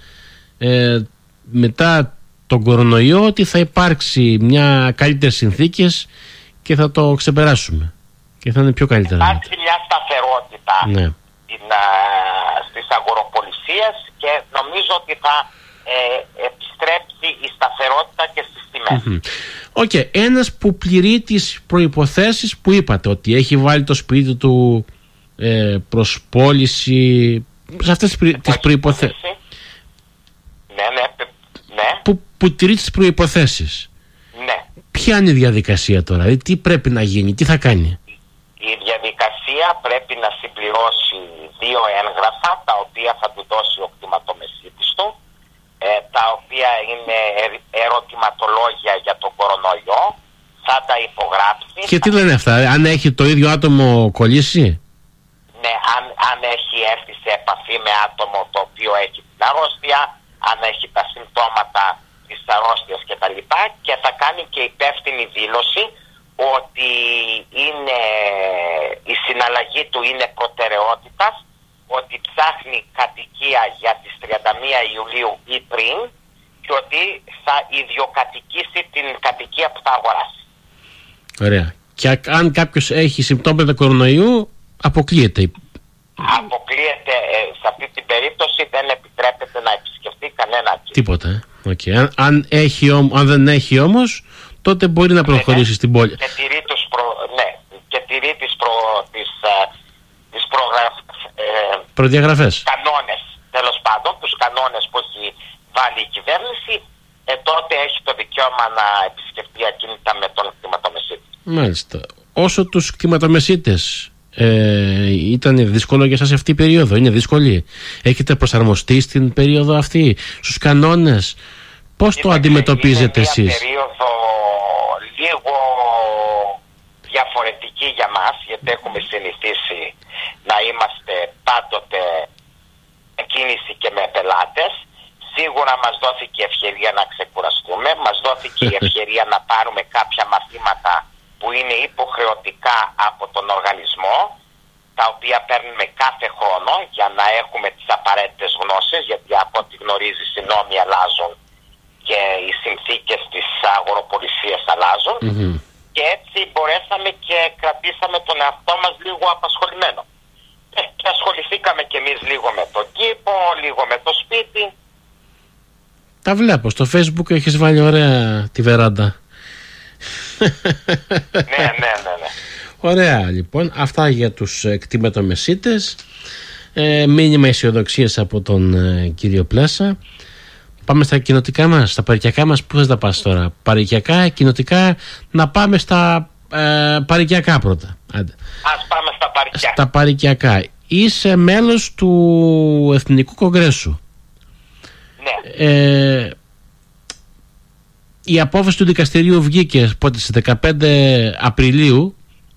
μετά τον κορονοϊό ότι θα υπάρξει μια καλύτερες συνθήκες και θα το ξεπεράσουμε και θα είναι πιο καλύτερα. Υπάρχει μια σταθερότητα στις αγοροπολισίες και νομίζω ότι θα επιστρέψει η σταθερότητα και στις τιμές. Ένας που πληρεί τις προϋποθέσεις που είπατε, ότι έχει βάλει το σπίτι του προς πώληση, σε αυτές τις προϋποθέσεις, που τηρεί τις προϋποθέσεις, ποια είναι η διαδικασία τώρα, δηλαδή τι πρέπει να γίνει, τι θα κάνει? Η διαδικασία πρέπει να συμπληρώσει 2 έγγραφα, τα οποία θα του δώσει ο κτηματομεσίτης του, τα οποία είναι ερωτηματολόγια για τον κορονοϊό, θα τα υπογράψει. Και τι λένε αυτά, αν έχει το ίδιο άτομο κολλήσει? Ναι, αν έχει έρθει σε επαφή με άτομο το οποίο έχει την αρρώστια, αν έχει τα συμπτώματα της αρρώστιας κτλ. Και θα κάνει και υπεύθυνη δήλωση ότι η συναλλαγή του είναι προτεραιότητας, ότι ψάχνει κατοικία για τις 31 Ιουλίου ή πριν, και ότι θα ιδιοκατοικήσει την κατοικία που θα αγοράσει. Ωραία. Και αν κάποιος έχει συμπτώματα κορονοϊού, αποκλείεται. Αποκλείεται, σε αυτή την περίπτωση δεν επιτρέπεται να επισκεφτεί κανένα ακίνητο. Τίποτα. Αν δεν έχει όμως, τότε μπορεί να προχωρήσει στην πόλη. Και τηρεί τις προδιαγραφές. Κανόνες, τέλος πάντων, τους κανόνες που έχει βάλει η κυβέρνηση, τότε έχει το δικαίωμα να επισκεφτεί ακίνητα με τον κτηματομεσίτη. Μάλιστα. Όσο τους κτηματομεσίτες ήταν δύσκολο για σας αυτή η περίοδο, είναι δύσκολη? Έχετε προσαρμοστεί στην περίοδο αυτή, στους κανόνες? Πώς το αντιμετωπίζετε εσείς? Είναι μια περίοδο λίγο διαφορετική για μας, γιατί έχουμε συνηθίσει να είμαστε πάντοτε με κίνηση και με πελάτες. Σίγουρα μας δόθηκε ευκαιρία να ξεκουραστούμε, μας δόθηκε η ευκαιρία να πάρουμε κάποια μαθήματα που είναι υποχρεωτικά από τον οργανισμό, τα οποία παίρνουμε κάθε χρόνο για να έχουμε τις απαραίτητες γνώσεις, γιατί από ό,τι γνωρίζεις οι νόμοι αλλάζουν και οι συνθήκες της αγοροπολισίας αλλάζουν. Και έτσι μπορέσαμε και κρατήσαμε τον εαυτό μας λίγο απασχολημένο. Και ασχοληθήκαμε κι εμείς λίγο με τον κήπο, λίγο με το σπίτι. Τα βλέπω, στο Facebook έχεις βάλει ωραία τη βεράντα. Ναι. Ωραία, λοιπόν, αυτά για τους κτηματομεσίτες. Μήνυμα αισιοδοξίας από τον κύριο Πλάσα. Πάμε στα κοινοτικά μας, στα παροικιακά μας. Πού θες να πας τώρα? Παροικιακά, κοινοτικά? Να πάμε στα παροικιακά πρώτα. Άντε. Ας πάμε στα παροικιακά. Στα παροικιακά. Είσαι μέλος του Εθνικού Κογκρέσου. Ναι. η απόφαση του δικαστηρίου βγήκε πότε, στις 15 Απριλίου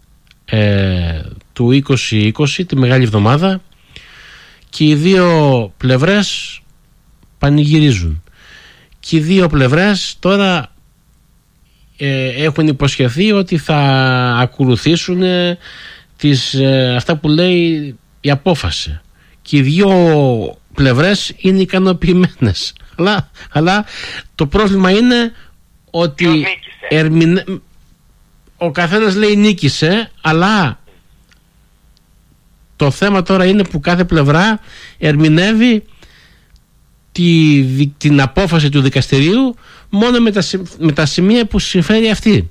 του 2020, τη Μεγάλη Εβδομάδα, και οι δύο πλευρές πανηγυρίζουν. Και οι δύο πλευρές τώρα έχουν υποσχεθεί ότι θα ακολουθήσουν αυτά που λέει η απόφαση. Και οι δύο πλευρές είναι ικανοποιημένες. Αλλά το πρόβλημα είναι ότι ο καθένας λέει νίκησε, αλλά το θέμα τώρα είναι που κάθε πλευρά ερμηνεύει την απόφαση του δικαστηρίου μόνο με τα σημεία που συμφέρει αυτή.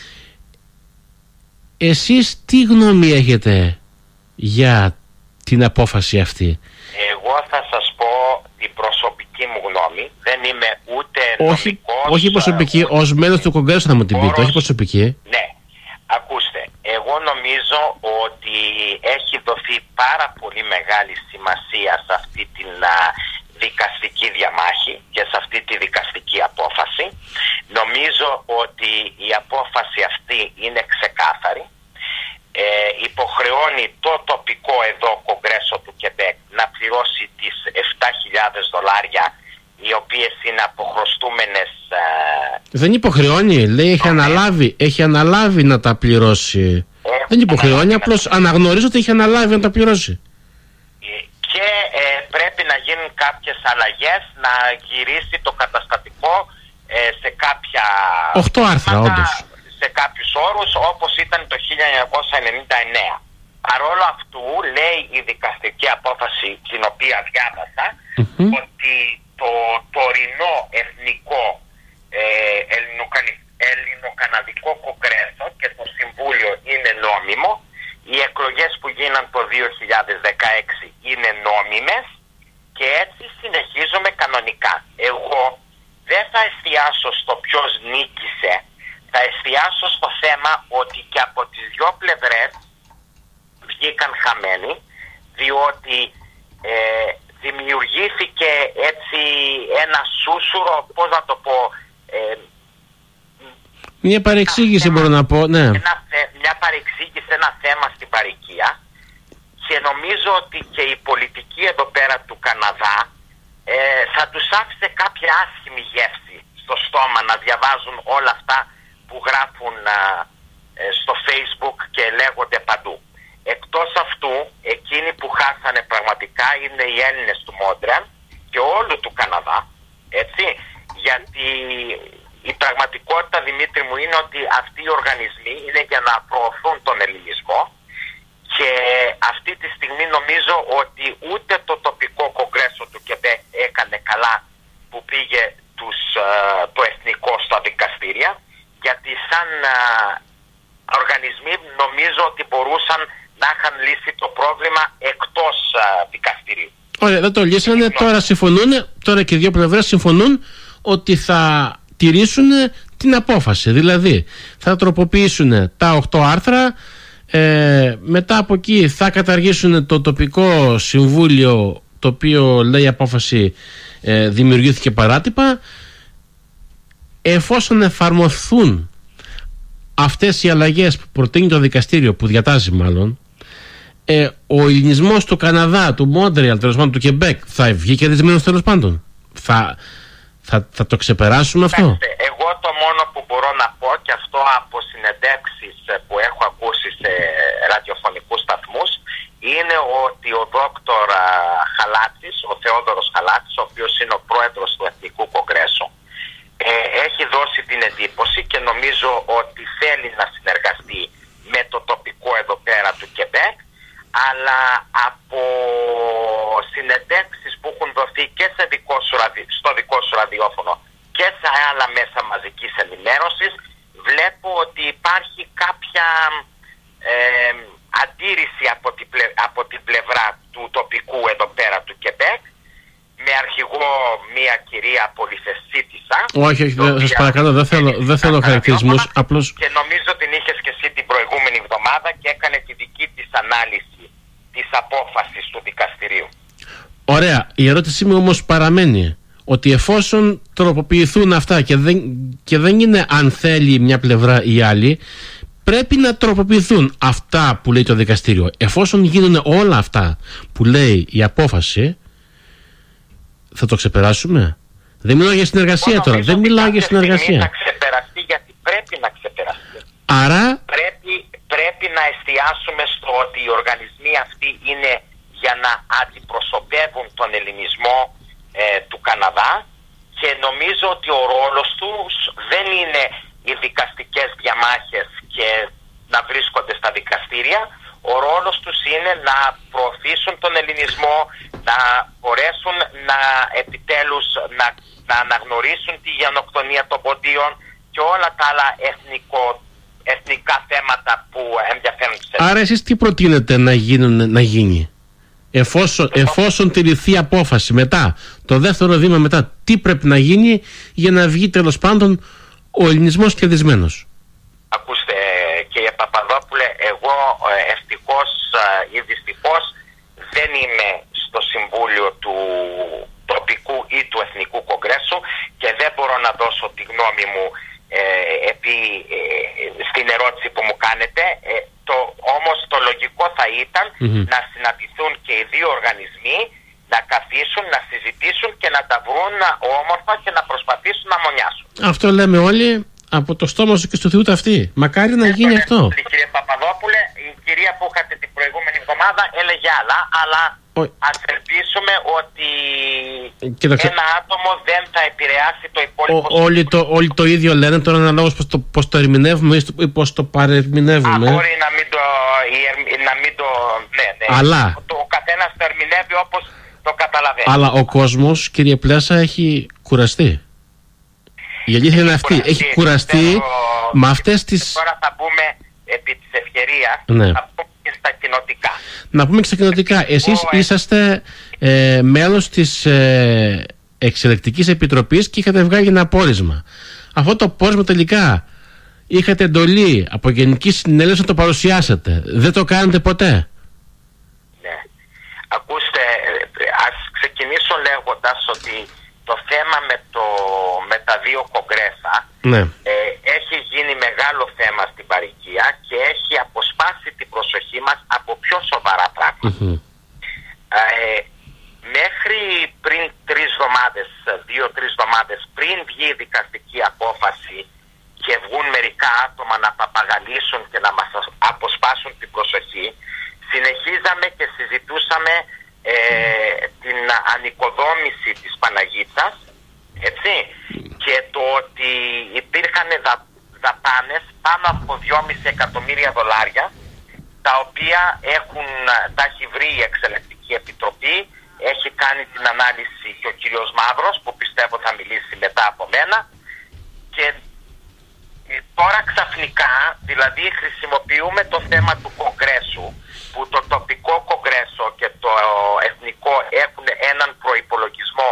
Εσείς τι γνώμη έχετε για την απόφαση αυτή? Εγώ θα σας πω την προσωπική μου γνώμη. Δεν είμαι ούτε νομικός. Όχι προσωπική, ως μέλος του Κογκρέσου θα μου την πείτε, όχι προσωπική. Ναι, ακούστε, εγώ νομίζω ότι έχει δοθεί πάρα πολύ μεγάλη σημασία σε αυτή την δικαστική διαμάχη και σε αυτή τη δικαστική απόφαση. Νομίζω ότι η απόφαση αυτή είναι ξεκάθαρη. Υποχρεώνει το τοπικό εδώ Κογκρέσο του Κεμπέκ να πληρώσει τις $7,000, οι οποίες είναι αποχρωστούμενες. Δεν υποχρεώνει, λέει έχει αναλάβει να τα πληρώσει. Δεν υποχρεώνει, απλώς αναγνωρίζω ότι έχει αναλάβει να τα πληρώσει. Και πρέπει να γίνουν κάποιες αλλαγές, να γυρίσει το καταστατικό σε κάποια 8 άρθρα όντως, σε κάποιους όρους όπως ήταν το 1999. Παρόλο αυτού λέει η δικαστική απόφαση την οποία διάβασα ότι το τωρινό εθνικό ελληνοκαναδικό κογκρέσο και το Συμβούλιο είναι νόμιμο. Οι εκλογές που γίναν το 2016 είναι νόμιμες και έτσι συνεχίζουμε κανονικά. Εγώ δεν θα εστιάσω στο ποιος νίκησε, θα εστιάσω στο θέμα ότι και από τις δυο πλευρές βγήκαν χαμένοι, διότι δημιουργήθηκε έτσι ένα σούσουρο, πώς να το πω, μια παρεξήγηση μπορώ να πω, ναι. Μια παρεξήγηση, ένα θέμα στην παροικία, και νομίζω ότι και η πολιτική εδώ πέρα του Καναδά θα τους άφησε κάποια άσχημη γεύση στο στόμα να διαβάζουν όλα αυτά που γράφουν στο Facebook και λέγονται παντού. Εκτός αυτού, εκείνοι που χάσανε πραγματικά είναι οι Έλληνες του Μόντρεαλ και όλου του Καναδά, έτσι, γιατί η πραγματικότητα, Δημήτρη μου, είναι ότι αυτοί οι οργανισμοί είναι για να προωθούν τον ελληνισμό και αυτή τη στιγμή νομίζω ότι ούτε το τοπικό κογκρέσο του Κεμπέκ έκανε καλά που πήγε το εθνικό στα δικαστήρια, γιατί σαν οργανισμοί νομίζω ότι μπορούσαν να είχαν λύσει το πρόβλημα εκτός δικαστηρίου. Ωραία, δεν το λύσανε, τώρα συμφωνούν, τώρα και οι δύο πλευρές συμφωνούν ότι θα τηρήσουν την απόφαση, δηλαδή θα τροποποιήσουν τα 8 άρθρα, μετά από εκεί θα καταργήσουν το τοπικό συμβούλιο, το οποίο λέει η απόφαση δημιουργήθηκε παράτυπα. Εφόσον εφαρμοθούν αυτές οι αλλαγές που προτείνει το δικαστήριο, που διατάζει μάλλον, ο ελληνισμός του Καναδά, του Μόντρεαλ, τέλος πάντων του Κεμπέκ, θα βγει κερδισμένος τέλος πάντων. Θα το ξεπεράσουμε αυτό? Εγώ το μόνο που μπορώ να πω, και αυτό από συνεντεύξεις που έχω ακούσει σε ραδιοφωνικούς σταθμούς, είναι ότι ο δόκτωρ Χαλάτσης, ο Θεόδωρος Χαλάτσης, ο οποίος είναι ο πρόεδρος του Εθνικού Κογκρέσου, έχει δώσει την εντύπωση και νομίζω ότι θέλει να συνεργαστεί με το τοπικό εδώ πέρα του Κεμπέκ, αλλά από συνεντεύξεις που έχουν δοθεί και στο δικό σου ραδιόφωνο και σε άλλα μέσα μαζικής ενημέρωσης, βλέπω ότι υπάρχει κάποια αντίρρηση από την πλευρά του τοπικού εδώ πέρα του Κεμπέκ, με αρχηγό μια κυρία πολυθεσίτισσα. Όχι, σας παρακαλώ, δεν θέλω χαρακτηρισμούς, απλώς... Και νομίζω την είχες και εσύ την προηγούμενη εβδομάδα και έκανε τη δική της ανάλυση της απόφασης του δικαστηρίου. Ωραία, η ερώτησή μου όμως παραμένει. ότι εφόσον τροποποιηθούν αυτά και δεν είναι αν θέλει μια πλευρά ή άλλη, πρέπει να τροποποιηθούν αυτά που λέει το δικαστήριο. Εφόσον γίνουν όλα αυτά που λέει η απόφαση, θα το ξεπεράσουμε. Δεν μιλάω για συνεργασία τώρα. Δεν μιλάω για συνεργασία. Να ξεπεραστεί, γιατί πρέπει να ξεπεραστεί. Άρα πρέπει να εστιάσουμε στο ότι οι οργανισμοί αυτοί είναι για να αντιπροσωπεύουν τον ελληνισμό του Καναδά, και νομίζω ότι ο ρόλος τους δεν είναι οι δικαστικές διαμάχες και να βρίσκονται στα δικαστήρια. Ο ρόλος τους είναι να προωθήσουν τον ελληνισμό, να μπορέσουν να επιτέλους να αναγνωρίσουν τη γενοκτονία των ποντίων και όλα τα άλλα εθνικά θέματα που ενδιαφέρουν τους Έλληνες. Άρα εσείς τι προτείνετε να γίνει? Εφόσον τηρηθεί απόφαση μετά, το δεύτερο βήμα μετά, τι πρέπει να γίνει για να βγει τέλος πάντων ο ελληνισμός κερδισμένος? Ακούστε, κύριε Παπαδόπουλε, εγώ ευτυχώς ή δυστυχώς δεν είμαι στο Συμβούλιο του τοπικού ή του Εθνικού Κογκρέσου και δεν μπορώ να δώσω τη γνώμη μου στην ερώτηση που μου κάνετε. Όμως το λογικό θα ήταν να συναντηθούν και οι δύο οργανισμοί, να καθίσουν, να συζητήσουν και να τα βρουν όμορφα και να προσπαθήσουν να μονιάσουν. Αυτό λέμε όλοι από το στόμα σου και στο Θεού ταυτί. Μακάρι να γίνει αυτό. Κύριε Παπαδόπουλε, η κυρία που είχατε την προηγούμενη εβδομάδα έλεγε άλλα, αλλά ας ελπίσουμε ότι ένα άτομο δεν θα επηρεάσει το υπόλοιπο. Όλοι το ίδιο λένε, τώρα αναλόγως πώς το ερμηνεύουμε ή πώς το παρερμηνεύουμε. Μπορεί να μην το ναι. Αλλά ο καθένας το ερμηνεύει όπως το καταλαβαίνει. Αλλά ο κόσμος, κύριε Πλέσα, έχει κουραστεί. Η αλήθεια είναι αυτή. Έχει κουραστεί με αυτές τις... Τώρα θα πούμε επί της ευκαιρίας, θα πούμε και στα κοινοτικά. Να πούμε και στα κοινοτικά. Εσείς είσαστε μέλος της Εξελεκτικής Επιτροπής και είχατε βγάλει ένα πόρισμα. Αυτό το πόρισμα τελικά είχατε εντολή από Γενική Συνέλευση να το παρουσιάσετε. Δεν το κάνετε ποτέ? Ναι. Ακούστε, ας ξεκινήσω λέγοντας ότι το θέμα με τα δύο κογκρέσα έχει γίνει μεγάλο θέμα στην παροικία και έχει αποσπάσει την προσοχή μας από πιο σοβαρά πράγματα. Μέχρι πριν 2-3 εβδομάδες πριν βγει η δικαστική απόφαση και βγουν μερικά άτομα να παπαγαλίσουν και να μας αποσπάσουν την προσοχή, συνεχίζαμε και συζητούσαμε την ανοικοδόμηση της Παναγίτσας, έτσι, και το ότι υπήρχαν δαπάνες πάνω από $2,5 εκατομμύρια, τα οποία τα έχει βρει η Εξελεκτική Επιτροπή, έχει κάνει την ανάλυση και ο κύριος Μαύρος, που πιστεύω θα μιλήσει μετά από μένα, και τώρα ξαφνικά, δηλαδή χρησιμοποιούμε το θέμα του Κογκρέσου, που το τοπικό Κογκρέσο και το εθνικό έχουν έναν προϋπολογισμό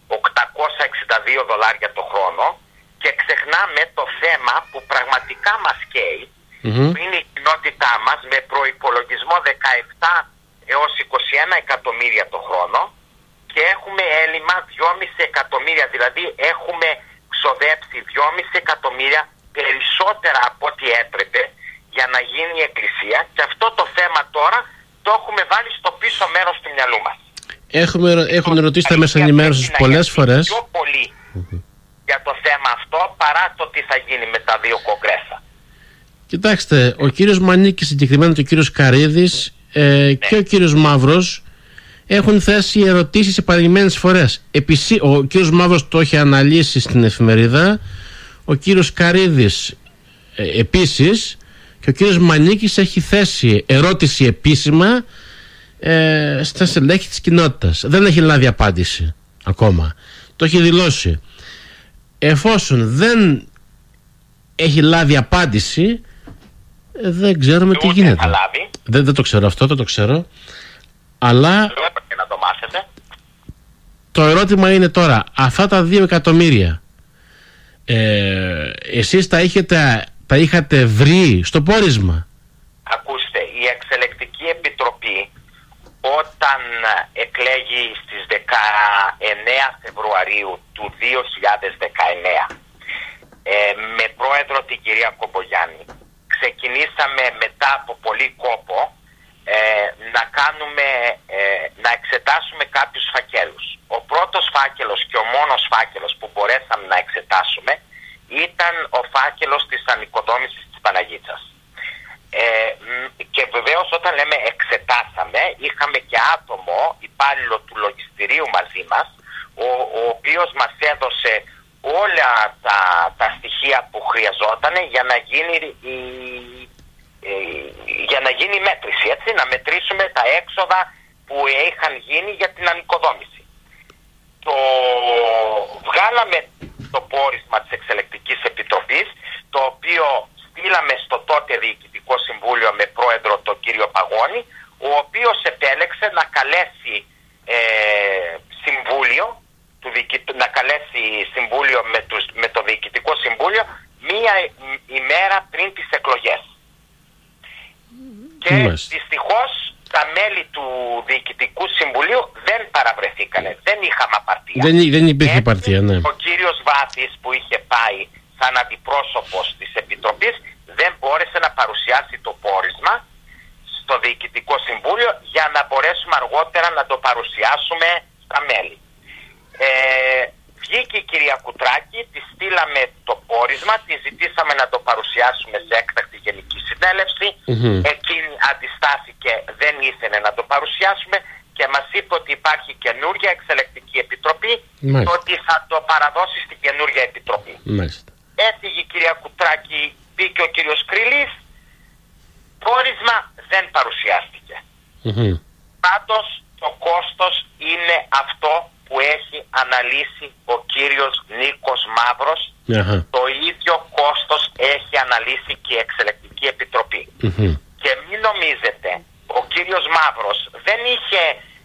$862 το χρόνο, και ξεχνάμε το θέμα που πραγματικά μας καίει, που είναι η κοινότητά μας, με προϋπολογισμό 17 έως 21 εκατομμύρια το χρόνο, και έχουμε έλλειμμα 2,5 εκατομμύρια, δηλαδή έχουμε ξοδέψει 2,5 εκατομμύρια περισσότερα από ό,τι έπρεπε για να γίνει η εκκλησία, και αυτό το θέμα τώρα το έχουμε βάλει στο πίσω μέρος του μυαλού μας. Έχουν ρωτήσει τα μέσα ενημέρωσης πολλές φορές πιο πολύ για το θέμα αυτό παρά το τι θα γίνει με τα δύο κογκρέσα. Κοιτάξτε, ο κύριος Μανίκης συγκεκριμένα και ο κύριος Καρίδης και ο κύριος Μαύρος έχουν θέσει ερωτήσεις επανειλημμένες φορές. Ο κύριος Μαύρος το έχει αναλύσει στην εφημερίδα, ο κύριος Καρίδης επίσης, και ο κύριος Μανίκης έχει θέσει ερώτηση επίσημα στα στελέχη της κοινότητας. Δεν έχει λάβει απάντηση ακόμα. Το έχει δηλώσει. Εφόσον δεν έχει λάβει απάντηση, δεν ξέρουμε τι γίνεται. Δεν το ξέρω αυτό, το ξέρω. Αλλά το ερώτημα είναι τώρα, αυτά τα 2 εκατομμύρια εσείς τα είχατε βρει στο πόρισμα? Ακούστε, η Εξελεκτική Επιτροπή όταν εκλέγει στις 19 Φεβρουαρίου του 2019 με πρόεδρο την κυρία Κομπογιάννη, ξεκινήσαμε μετά από πολύ κόπο να εξετάσουμε κάποιους φακέλους. Ο πρώτος φάκελος και ο μόνος φάκελος που μπορέσαμε να εξετάσουμε ήταν ο φάκελος της ανοικοδόμησης της Παναγίτσας. Και βεβαίως όταν λέμε εξετάσαμε, είχαμε και άτομο, υπάλληλο του λογιστηρίου μαζί μας, ο οποίος μας έδωσε όλα τα στοιχεία που χρειαζόταν για να γίνει η μέτρηση, έτσι, να μετρήσουμε τα έξοδα που είχαν γίνει για την ανοικοδόμηση. Βγάλαμε το πόρισμα της Εξελεκτικής Επιτροπής, το οποίο στείλαμε στο τότε Διοικητικό Συμβούλιο με πρόεδρο τον κύριο Παγώνη, ο οποίος επέλεξε να καλέσει συμβούλιο με το Διοικητικό Συμβούλιο μία ημέρα πριν τις εκλογές. Και δυστυχώς τα μέλη του Διοικητικού Συμβουλίου δεν παραβρεθήκανε, δεν είχαμε απαρτία. Δεν υπήρχε απαρτία, ναι. Ο κύριος Βάθης που είχε πάει σαν αντιπρόσωπος της Επιτροπής δεν μπόρεσε να παρουσιάσει το πόρισμα στο Διοικητικό Συμβούλιο για να μπορέσουμε αργότερα να το παρουσιάσουμε στα μέλη. Βγήκε η κυρία Κουτράκη, τη στείλαμε το πόρισμα, τη ζητήσαμε να το παρουσιάσουμε σε έκτακτη γενική συνέλευση. Εκείνη αντιστάθηκε, δεν ήθελε να το παρουσιάσουμε και μας είπε ότι υπάρχει καινούρια εξελεκτική επιτροπή και ότι θα το παραδώσει στην καινούρια επιτροπή. Έφυγε η κυρία Κουτράκη, μπήκε ο κύριος Κρυλής, πόρισμα δεν παρουσιάστηκε. Πάντως το κόστος είναι αυτό που έχει αναλύσει ο κύριος Νίκος Μαύρος. Το ίδιο κόστος έχει αναλύσει και η Εξελεκτική Επιτροπή. Και μην νομίζετε, ο κύριος Μαύρος δεν είχε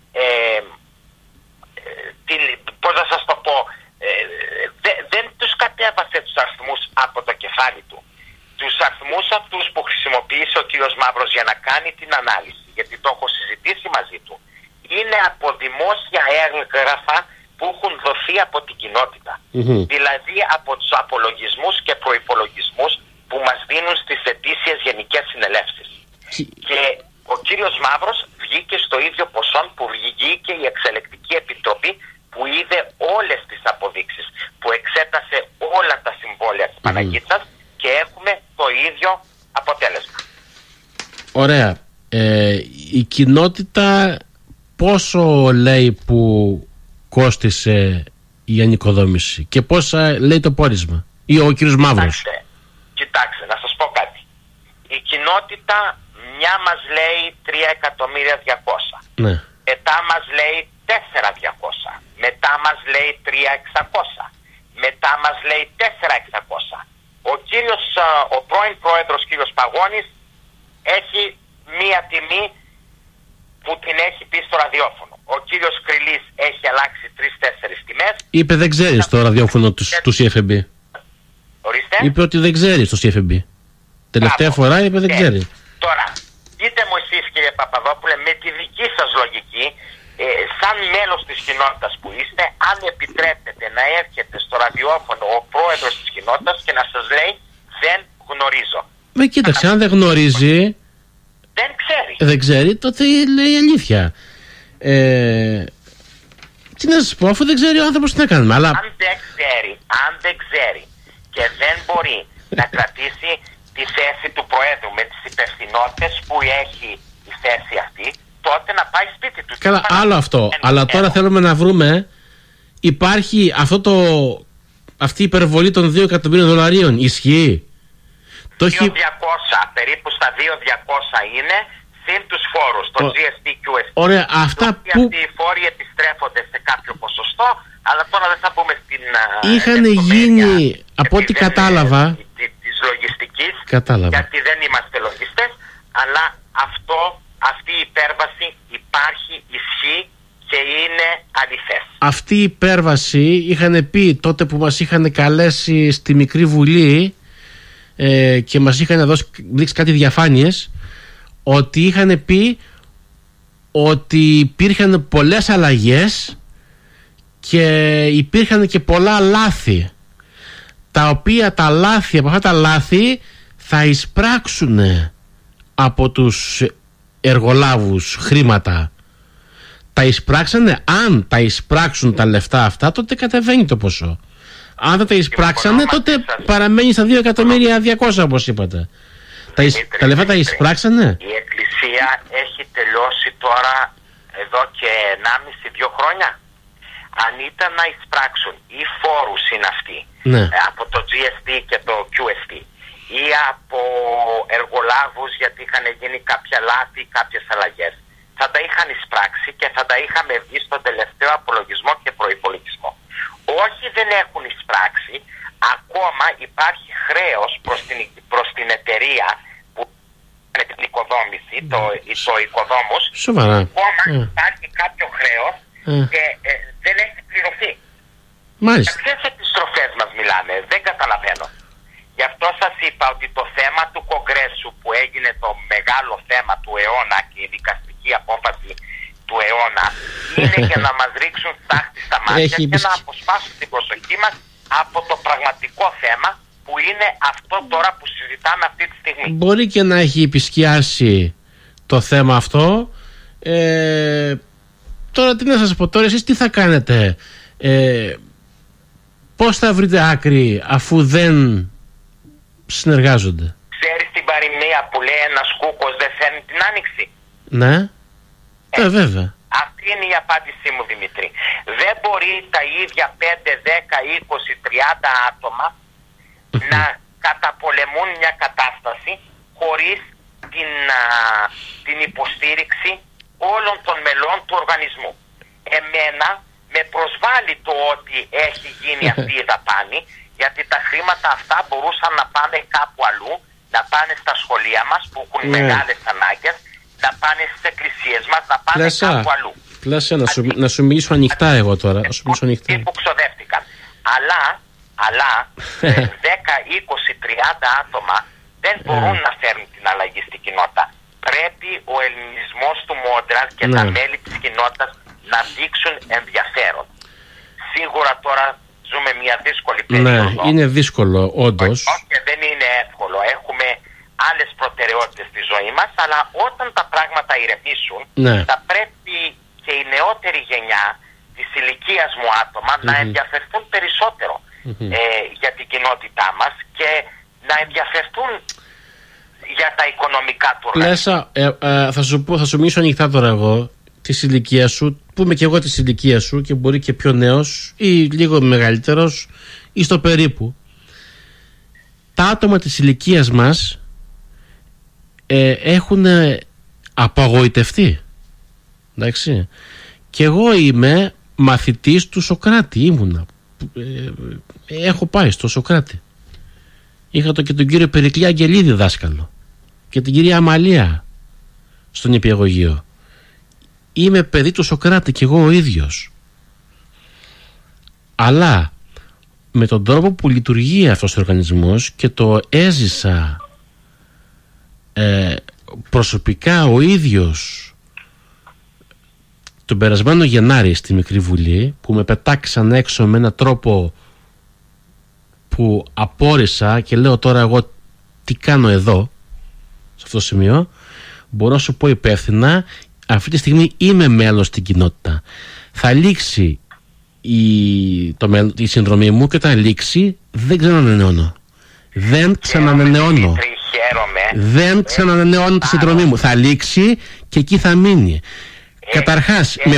πώς να σας το πω, δεν τους κατέβασε τους αριθμούς από το κεφάλι του. Τους αριθμούς αυτούς που χρησιμοποίησε ο κύριος Μαύρος για να κάνει την ανάλυση, γιατί το έχω συζητήσει μαζί του, είναι από δημόσια έγγραφα που έχουν δοθεί από την κοινότητα. Δηλαδή από τους απολογισμούς και προϋπολογισμούς που μας δίνουν στις ετήσιες γενικές συνελεύσεις. Και ο κύριος Μαύρος βγήκε στο ίδιο ποσό που βγήκε η Εξελεκτική Επιτροπή, που είδε όλες τις αποδείξεις, που εξέτασε όλα τα συμβόλαια της Παναγίτσας και έχουμε το ίδιο αποτέλεσμα. Ωραία. Η κοινότητα πόσο λέει που κόστισε η ανοικοδόμηση και πόσα λέει το πόρισμα ή ο κύριος Μαύρος? Κοιτάξτε, να σας πω κάτι. Η κοινότητα μια μας λέει 3.200.000. Ναι. Μετά μας λέει 4.200. Μετά μας λέει 3.600. Μετά μας λέει 4.600. Ο πρώην πρόεδρος κύριος Παγώνης έχει μία τιμή που την έχει πει στο ραδιόφωνο. Ο κύριος Κρυλής έχει αλλάξει 3-4 τιμές. Είπε δεν ξέρει στο ραδιόφωνο του CFB. Ορίστε. Είπε ότι δεν ξέρει στο CFB. Τελευταία φορά είπε δεν ξέρει. Τώρα, πείτε μου εσείς κύριε Παπαδόπουλε, με τη δική σας λογική, σαν μέλος της κοινότητας που είστε, αν επιτρέπετε να έρχεται στο ραδιόφωνο ο πρόεδρος της κοινότητας και να σας λέει δεν γνωρίζω. Κοίταξε, αν δεν γνωρίζει, δεν ξέρει, τότε λέει αλήθεια. Τι να σας πω, αφού δεν ξέρει ο άνθρωπος τι να κάνουμε. Αλλά... Αν δεν ξέρει και δεν μπορεί να κρατήσει τη θέση του Προέδρου με τις υπευθυνότητες που έχει η θέση αυτή, τότε να πάει σπίτι του. Καλά, άλλο αυτό. Αλλά τώρα θέλουμε να βρούμε, υπάρχει αυτή η υπερβολή των $2 εκατομμύριων ισχύει? 2.200, περίπου στα 2.200 είναι, συν τους φόρους, το GST, QST. Ωραία, αυτά που... Αυτοί οι φόροι επιστρέφονται σε κάποιο ποσοστό, αλλά τώρα δεν θα πούμε στην... Είχαν γίνει, από ό,τι κατάλαβα... Της λογιστικής, κατάλαβα. Γιατί δεν είμαστε λογιστές, αλλά αυτή η υπέρβαση υπάρχει, ισχύει και είναι αληθές. Αυτή η υπέρβαση είχαν πει τότε που μας είχαν καλέσει στη Μικρή Βουλή και μας είχαν δείξει κάτι διαφάνειες, ότι είχαν πει ότι υπήρχαν πολλές αλλαγές και υπήρχαν και πολλά λάθη, τα οποία τα λάθη, από αυτά τα λάθη θα εισπράξουν από τους εργολάβους χρήματα. Τα εισπράξανε, αν τα εισπράξουν τα λεφτά αυτά, τότε κατεβαίνει το ποσό. Αν δεν τα εισπράξανε, τότε παραμένει στα 2.200.000, όπως είπατε. Τα λεφτά τα εισπράξανε. Η Εκκλησία έχει τελειώσει τώρα εδώ και 1,5-2 χρόνια. Αν ήταν να εισπράξουν ή φόρους είναι αυτοί, ναι, από το GST και το QST, ή από εργολάβους γιατί είχαν γίνει κάποια λάθη, κάποιες αλλαγές, θα τα είχαν εισπράξει και θα τα είχαμε βγει στον τελευταίο απολογισμό και προϋπολογισμό. Όχι, δεν έχουν εισπράξει. Ακόμα υπάρχει χρέος προς την εταιρεία που είναι την οικοδόμηση, το οικοδόμος. Σοβαρά. Ακόμα υπάρχει κάποιο χρέος και δεν έχει πληρωθεί. Μάλιστα. Για ποιες επιστροφές μας μιλάνε, δεν καταλαβαίνω. Γι' αυτό σας είπα ότι το θέμα του Κογκρέσου που έγινε το μεγάλο θέμα του αιώνα και η δικαστική απόφαση του αιώνα είναι για να μας ρίξουν στάχτη στα μάτια και να αποσπάσουν την προσοχή μας από το πραγματικό θέμα που είναι αυτό τώρα που συζητάμε αυτή τη στιγμή. Μπορεί και να έχει επισκιάσει το θέμα αυτό. Τώρα τι να σας πω, τώρα εσείς τι θα κάνετε, πώς θα βρείτε άκρη αφού δεν συνεργάζονται? Ξέρεις την παροιμία που λέει ένας κούκος δεν φέρνει την άνοιξη? Ναι, βέβαια. Αυτή είναι η απάντησή μου, Δημητρή. Δεν μπορεί τα ίδια 5, 10, 20, 30 άτομα να καταπολεμούν μια κατάσταση χωρίς την υποστήριξη όλων των μελών του οργανισμού. Εμένα με προσβάλλει το ότι έχει γίνει αυτή η δαπάνη, γιατί τα χρήματα αυτά μπορούσαν να πάνε κάπου αλλού, να πάνε στα σχολεία μας που έχουν μεγάλες ανάγκες, να πάνε στις εκκλησίες μας, να πάνε κάπου αλλού. Πλάσα, να σου μιλήσω ανοιχτά εγώ τώρα. Που ξοδεύτηκαν. Αλλά 10, 20, 30 άτομα δεν μπορούν να φέρουν την αλλαγή στην κοινότητα. Πρέπει ο ελληνισμός του Μόντρεαλ και τα μέλη της κοινότητας να δείξουν ενδιαφέρον. Σίγουρα τώρα ζούμε μια δύσκολη περίοδο. Ναι, είναι δύσκολο, όντως. Και δεν είναι εύκολο. Έχουμε άλλες προτεραιότητες στη ζωή μας, αλλά όταν τα πράγματα ηρεμήσουν, θα πρέπει και η νεότερη γενιά της ηλικίας μου άτομα να ενδιαφερθούν περισσότερο για την κοινότητά μας και να ενδιαφερθούν για τα οικονομικά του οργανισμού. Θα σου μιλήσω ανοιχτά τώρα εγώ, της ηλικίας σου, που είμαι και εγώ της ηλικίας σου και μπορεί και πιο νέος ή λίγο μεγαλύτερος ή στο περίπου. Τα άτομα της ηλικίας μας έχουν απαγοητευτεί. Εντάξει. Και εγώ είμαι μαθητής του Σοκράτη, ήμουνα. Έχω πάει στο Σοκράτη. Είχα και τον κύριο Περικλή Αγγελίδη δάσκαλο και την κυρία Αμαλία στον νηπιαγωγείο. Είμαι παιδί του Σοκράτη και εγώ ο ίδιος. Αλλά με τον τρόπο που λειτουργεί αυτός ο οργανισμός και το έζησα προσωπικά ο ίδιος τον περασμένο Γενάρη στη Μικρή Βουλή, που με πετάξαν έξω με έναν τρόπο που απόρρισα και λέω τώρα εγώ τι κάνω εδώ σε αυτό το σημείο, μπορώ να σου πω υπεύθυνα, αυτή τη στιγμή είμαι μέλος στην κοινότητα. Θα λήξει η συνδρομή μου και όταν λήξει δεν ξανανανεώνω. Δεν ξανανανεώνω τη συνδρομή μου. Θα λήξει και εκεί θα μείνει. Καταρχάς με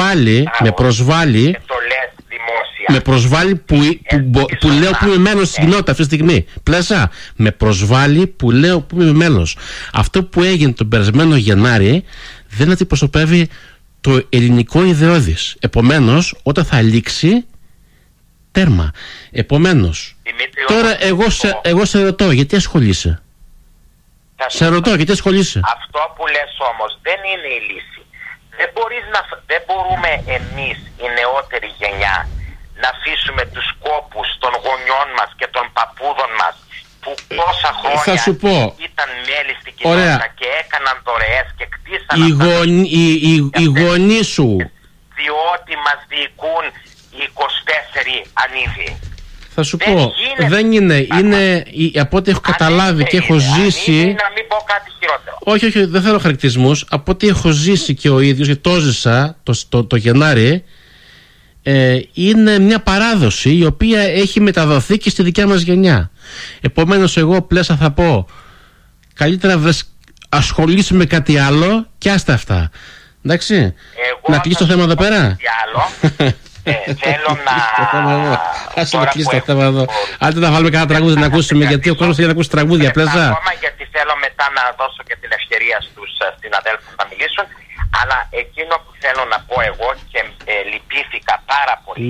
προσβάλλει που λέω που είμαι μέλος στην κοινότητα αυτή τη στιγμή. Πλάσα, με προσβάλλει που λέω που είμαι μέλος. Αυτό που έγινε τον περασμένο Γενάρη δεν αντιπροσωπεύει το ελληνικό ιδεώδης. Επομένως, όταν θα λήξει, τέρμα. Επομένως, τώρα εγώ σε ρωτώ, γιατί ασχολείσαι? Σε ρωτώ, γιατί ασχολείσαι? Αυτό που λες όμως δεν είναι η λύση. Δεν μπορούμε εμείς η νεότερη γενιά να αφήσουμε τους κόπους των γονιών μας και των παππούδων μας που τόσα χρόνια θα σου πω. ήταν μέλη στην κοινότητα και έκαναν δωρεές και κτίσαν οι γονείς σου, διότι μας διοικούν 24 ανήφοι. θα σου πω, δεν είναι από ό,τι έχω καταλάβει και έχω ζήσει. Να μην πω κάτι χειρότερο. Όχι, δεν θέλω χαρακτηρισμούς. Από ό,τι έχω ζήσει και ο ίδιος, γιατί το ζήσα το Γενάρη, είναι μια παράδοση η οποία έχει μεταδοθεί και στη δικιά μας γενιά. Επομένως εγώ πλέσα θα πω, καλύτερα ασχολήσουμε με κάτι άλλο και άστα αυτά. Εντάξει, να κλείσει το θέμα εδώ πέρα. Θέλω να... Ας να κλείσει το θέμα εδώ. Άντε να βάλουμε κανένα τραγούδι να ακούσουμε, γιατί ο κόσμος θέλει να ακούσει τραγούδια, πλέσα. Ακόμα γιατί θέλω μετά να δώσω και την ευκαιρία στους συναδέλφους να μιλήσουν. Αλλά εκείνο που θέλω να πω εγώ και λυπήθηκα πάρα πολύ,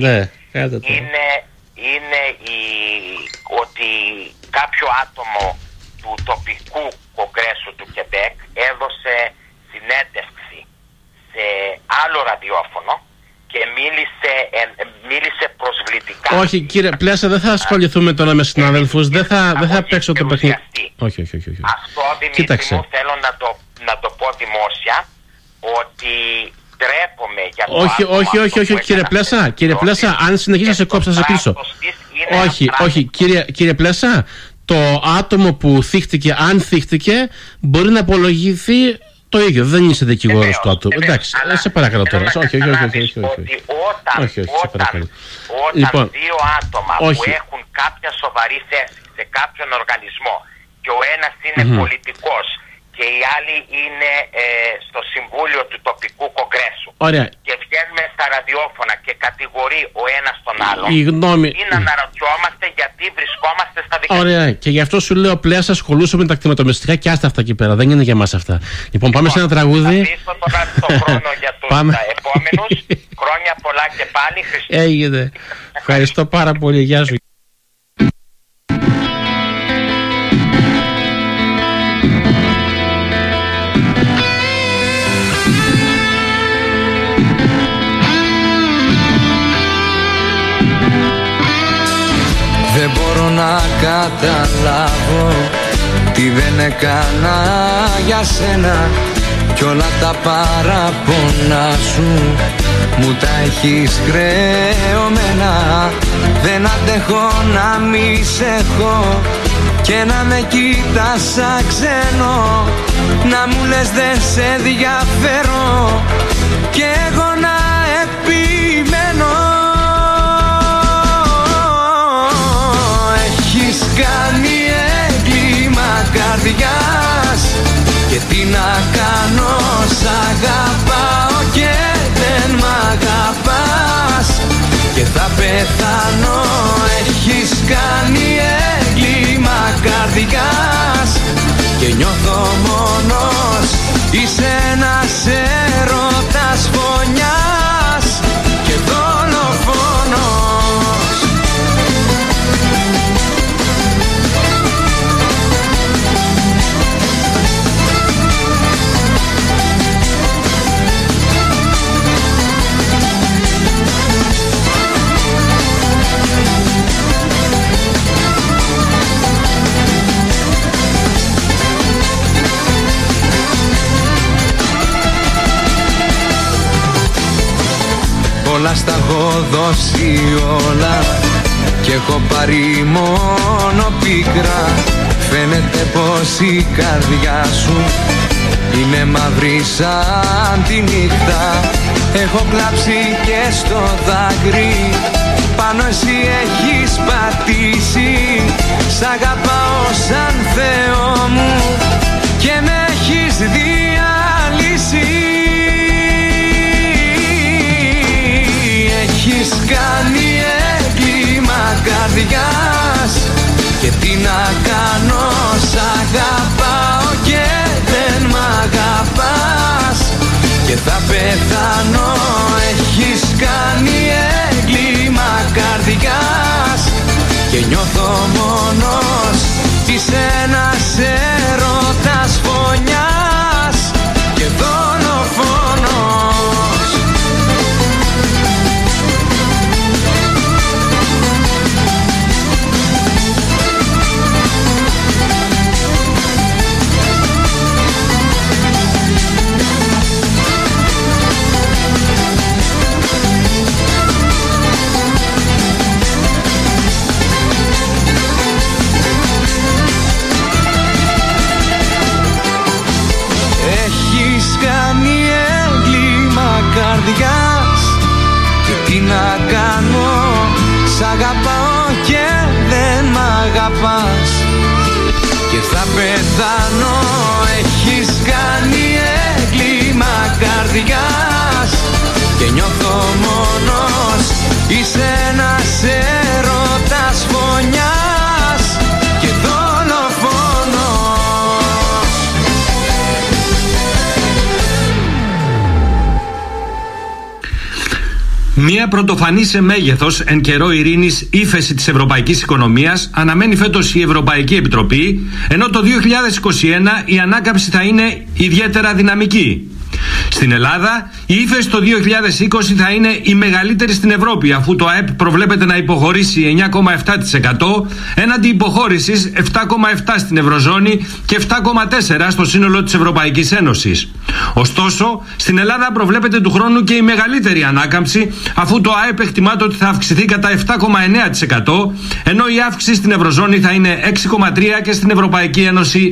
είναι ότι κάποιο άτομο του τοπικού κογκρέσου του Κεμπέκ έδωσε συνέντευξη σε άλλο ραδιόφωνο και μίλησε προσβλητικά. Όχι κύριε Πλέσα, δεν θα ασχοληθούμε τώρα με συναδέλφους, δεν θα παίξω το παιχνίδι. Όχι. Αυτό, Δημήτρη μου, θέλω να το πω δημόσια, ότι ντρέπομαι για το όχι κύριε Πλέσα, αν συνεχίσει να σε κόψω θα σε κλείσω. Όχι κύριε Πλέσα, το άτομο που θύχτηκε, αν θύχτηκε, μπορεί να απολογηθεί το ίδιο. Δεν είσαι δικηγόρος του άτομου. Εντάξει, σε παρακαλώ τώρα. Όχι. Όταν δύο άτομα που έχουν κάποια σοβαρή θέση σε κάποιον οργανισμό και ο ένας είναι πολιτικός και οι άλλοι είναι στο συμβούλιο του τοπικού κογκρέσου, και βγαίνουμε στα ραδιόφωνα και κατηγορεί ο ένας τον άλλον, ή να αναρωτιόμαστε γιατί βρισκόμαστε στα δικαστήρια. Ωραία, και γι' αυτό σου λέω πλέον ασχολούσαμε με τα κτηματομεστικά και άστα αυτά εκεί πέρα. Δεν είναι για μας αυτά. Λοιπόν, πάμε σε ένα τραγούδι. Θα αφήσω τώρα το χρόνο για τους επόμενους. Χρόνια πολλά και πάλι. Έγινε. Ευχαριστώ πάρα πολύ. Γεια σου. Δεν μπορώ να καταλάβω τι δεν έκανα για σένα, κι όλα τα παραπονά σου μου τα έχεις χρεωμένα. Δεν αντέχω να μη σε έχω και να με κοίτας σαν ξένο, να μου λες δεν σε ενδιαφέρω και εγώ να επιμένω. Έχεις κάνει έγκλημα καρδιάς και τι να κάνω, σ' αγαπάω και δεν μ' αγαπάς και θα πεθάνω. Έχεις κάνει έγκλημα καρδιάς και νιώθω μόνος, είσαι ένας έρωτας φωνιάς και δολοφόνος. Όλα στα έχω δώσει όλα και έχω πάρει μόνο πίκρα. Φαίνεται πως η καρδιά σου είναι μαύρη σαν τη νύχτα. Έχω κλάψει και στο δάκρυ πάνω εσύ έχεις πατήσει. Σ' αγαπάω σαν Θεό μου και με έχεις διαλύσει. Έχεις κάνει έγκλημα καρδιάς και τι να κάνω, σ' αγαπάω και δεν μ' αγαπάς και θα πεθάνω. Έχεις κάνει έγκλημα καρδιάς και νιώθω μόνος, είσαι ένας έρωτας φωνιάς αγαπάς και θα πεθάνω. Έχεις κάνει έγκλημα καρδιάς και νιώθω μόνος. Είσαι ένας έρωτας φωνιάς και δολοφόνος. Μία πρωτοφανή σε μέγεθος εν καιρό ειρήνης ύφεση της ευρωπαϊκής οικονομίας αναμένει φέτος η Ευρωπαϊκή Επιτροπή, ενώ το 2021 η ανάκαμψη θα είναι ιδιαίτερα δυναμική. Στην Ελλάδα η ύφεση το 2020 θα είναι η μεγαλύτερη στην Ευρώπη, αφού το ΑΕΠ προβλέπεται να υποχωρήσει 9,7% έναντι υποχώρησης 7,7% στην Ευρωζώνη και 7,4% στο σύνολο της Ευρωπαϊκής Ένωσης. Ωστόσο, στην Ελλάδα προβλέπεται του χρόνου και η μεγαλύτερη ανάκαμψη, αφού το ΑΕΠ εκτιμάται ότι θα αυξηθεί κατά 7,9%, ενώ η αύξηση στην Ευρωζώνη θα είναι 6,3% και στην Ευρωπαϊκή Ένωση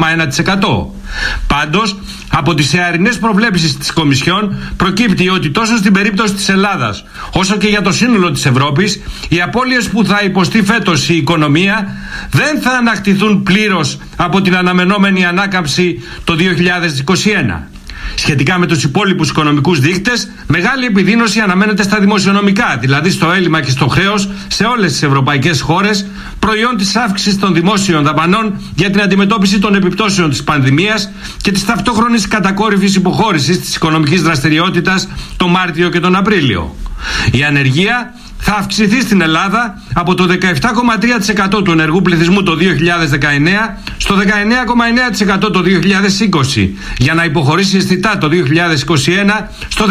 6,1%. Πάντως, από τις εαρινές προβλέψεις της Κομισιόν προκύπτει ότι τόσο στην περίπτωση της Ελλάδας όσο και για το σύνολο της Ευρώπης οι απώλειες που θα υποστεί φέτος η οικονομία δεν θα ανακτηθούν πλήρως από την αναμενόμενη ανάκαμψη το 2021. Σχετικά με τους υπόλοιπους οικονομικούς δείκτες, μεγάλη επιδείνωση αναμένεται στα δημοσιονομικά, δηλαδή στο έλλειμμα και στο χρέος σε όλες τις ευρωπαϊκές χώρες, προϊόν της αύξησης των δημόσιων δαπανών για την αντιμετώπιση των επιπτώσεων της πανδημίας και της ταυτόχρονης κατακόρυφης υποχώρησης της οικονομικής δραστηριότητας τον Μάρτιο και τον Απρίλιο. Η ανεργία θα αυξηθεί στην Ελλάδα από το 17,3% του ενεργού πληθυσμού το 2019 στο 19,9% το 2020, για να υποχωρήσει αισθητά το 2021 στο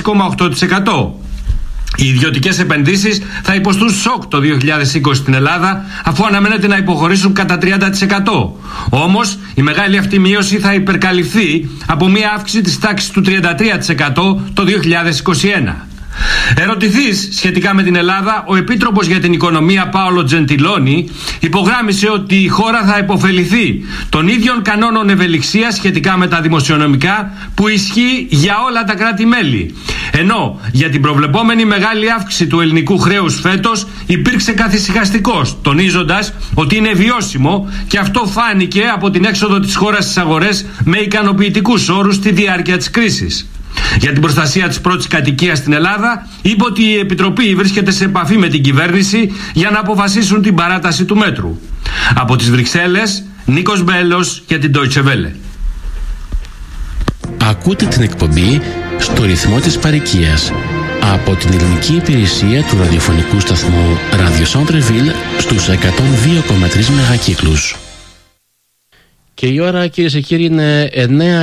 16,8%. Οι ιδιωτικές επενδύσεις θα υποστούν σοκ το 2020 στην Ελλάδα, αφού αναμένεται να υποχωρήσουν κατά 30%. Όμως η μεγάλη αυτή μείωση θα υπερκαλυφθεί από μια αύξηση της τάξης του 33% το 2021. Ερωτηθείς σχετικά με την Ελλάδα, ο Επίτροπος για την Οικονομία Πάολο Τζεντιλόνι υπογράμμισε ότι η χώρα θα υποφεληθεί των ίδιων κανόνων ευελιξίας σχετικά με τα δημοσιονομικά που ισχύει για όλα τα κράτη-μέλη. Ενώ για την προβλεπόμενη μεγάλη αύξηση του ελληνικού χρέους φέτος υπήρξε καθησυχαστικός, τονίζοντας ότι είναι βιώσιμο και αυτό φάνηκε από την έξοδο της χώρας στις αγορές με ικανοποιητικούς όρους στη διάρκεια της κρίσης. Για την προστασία της πρώτης κατοικίας στην Ελλάδα, είπε ότι η Επιτροπή βρίσκεται σε επαφή με την κυβέρνηση για να αποφασίσουν την παράταση του μέτρου. Από τις Βρυξέλλες, Νίκος Μπέλος για την Deutsche Welle. Ακούτε την εκπομπή στο ρυθμό της παροικίας από την ελληνική υπηρεσία του ραδιοφωνικού σταθμού Radio Centre-Ville στους 102,3 μεγακύκλους. Και η ώρα, κυρίες και κύριοι, είναι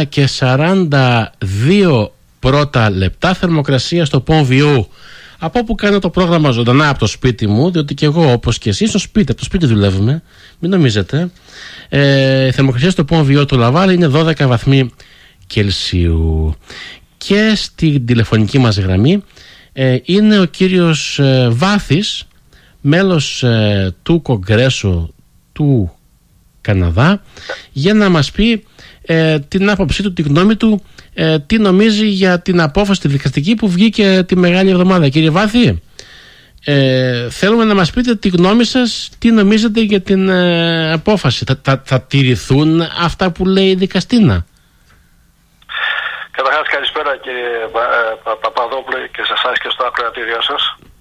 9:42 πρώτα λεπτά. Θερμοκρασία στο Pont-Vieux, από όπου κάνω το πρόγραμμα ζωντανά από το σπίτι μου, διότι και εγώ όπως και εσείς από το σπίτι δουλεύουμε, μην νομίζετε. Η θερμοκρασία στο Pont-Vieux του Λαβάλ είναι 12 βαθμοί Κελσίου. Και στην τηλεφωνική μας γραμμή είναι ο κύριος Βάθης, μέλος του Κογκρέσου του Καναδά, για να μας πει την άποψή του, τη γνώμη του, τι νομίζει για την απόφαση τη δικαστική που βγήκε τη Μεγάλη Εβδομάδα. Κύριε Βάθη, θέλουμε να μας πείτε τη γνώμη σας, τι νομίζετε για την απόφαση. Θα τηρηθούν αυτά που λέει η δικαστήνα? Καταρχάς, καλησπέρα κύριε Παπαδόπουλο και σε εσάς και στο ακροατήριό σας.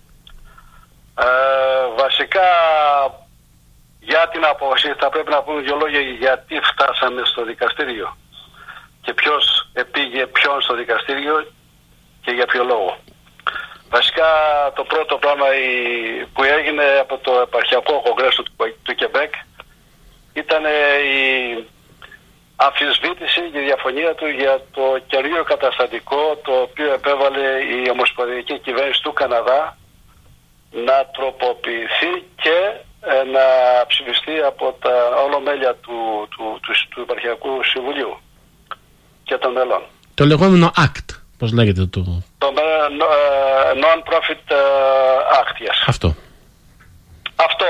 Βασικά, για την απόφαση θα πρέπει να πούμε δύο λόγια γιατί φτάσαμε στο δικαστήριο και ποιος επήγε ποιον στο δικαστήριο και για ποιο λόγο. Βασικά το πρώτο πράγμα που έγινε από το επαρχιακό κογκρέσο του Κεμπέκ ήταν η αμφισβήτηση και η διαφωνία του για το καινούριο καταστατικό το οποίο επέβαλε η ομοσπονδιακή κυβέρνηση του Καναδά να τροποποιηθεί και να ψηφιστεί από τα ολομέλεια του Επαρχιακού Συμβουλίου και των μελών. Το λεγόμενο ACT, πώς λέγεται το Non-Profit Act, yes. Αυτό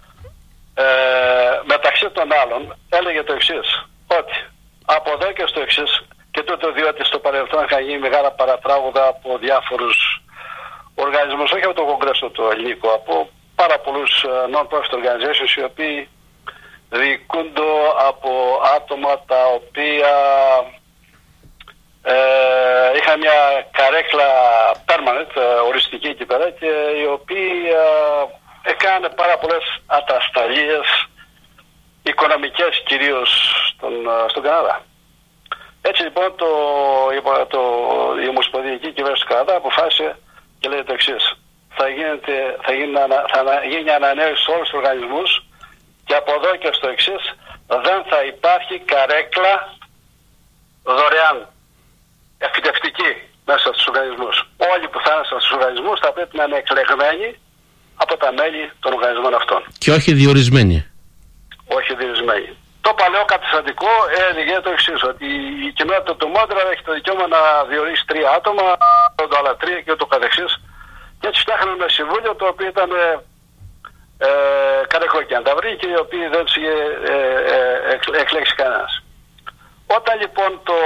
μεταξύ των άλλων έλεγε το εξής, ότι αποδέκες το εξής, και τούτο διότι στο παρελθόν είχαν γίνει μεγάλα παρατράγουδα από διάφορους οργανισμούς, όχι από το Κογκρέσο το ελληνικό, από πάρα πολλούς non-profit organizations οι οποίοι διοικούνται από άτομα τα οποία είχαν μια καρέκλα permanent, οριστική εκεί πέρα, και οι οποίοι έκαναν πάρα πολλές ατασταλίες οικονομικές, κυρίως στον Καναδά. Έτσι λοιπόν η Ομοσπονδιακή Κυβέρνηση του Καναδά αποφάσισε και λέει το εξής: θα γίνει ανανέωση σε όλους τους οργανισμούς και από εδώ και στο εξής δεν θα υπάρχει καρέκλα δωρεάν, εκφυτευτική, μέσα στους οργανισμούς. Όλοι που θα είναι στους οργανισμούς θα πρέπει να είναι εκλεγμένοι από τα μέλη των οργανισμών αυτών. Και όχι διορισμένοι. Όχι διορισμένοι. Το παλαιό καταστατικό έλεγε το εξής, ότι η κοινότητα του Μόντρελ έχει το δικαίωμα να διορίσει 3 άτομα, το άλλα 3 και ούτω καθεξής. Και έτσι φτιάχναμε ένα συμβούλιο το οποίο ήταν καρεκλοκένταυροι και οι οποίοι δεν τους είχε εκλέξει κανένας. Όταν λοιπόν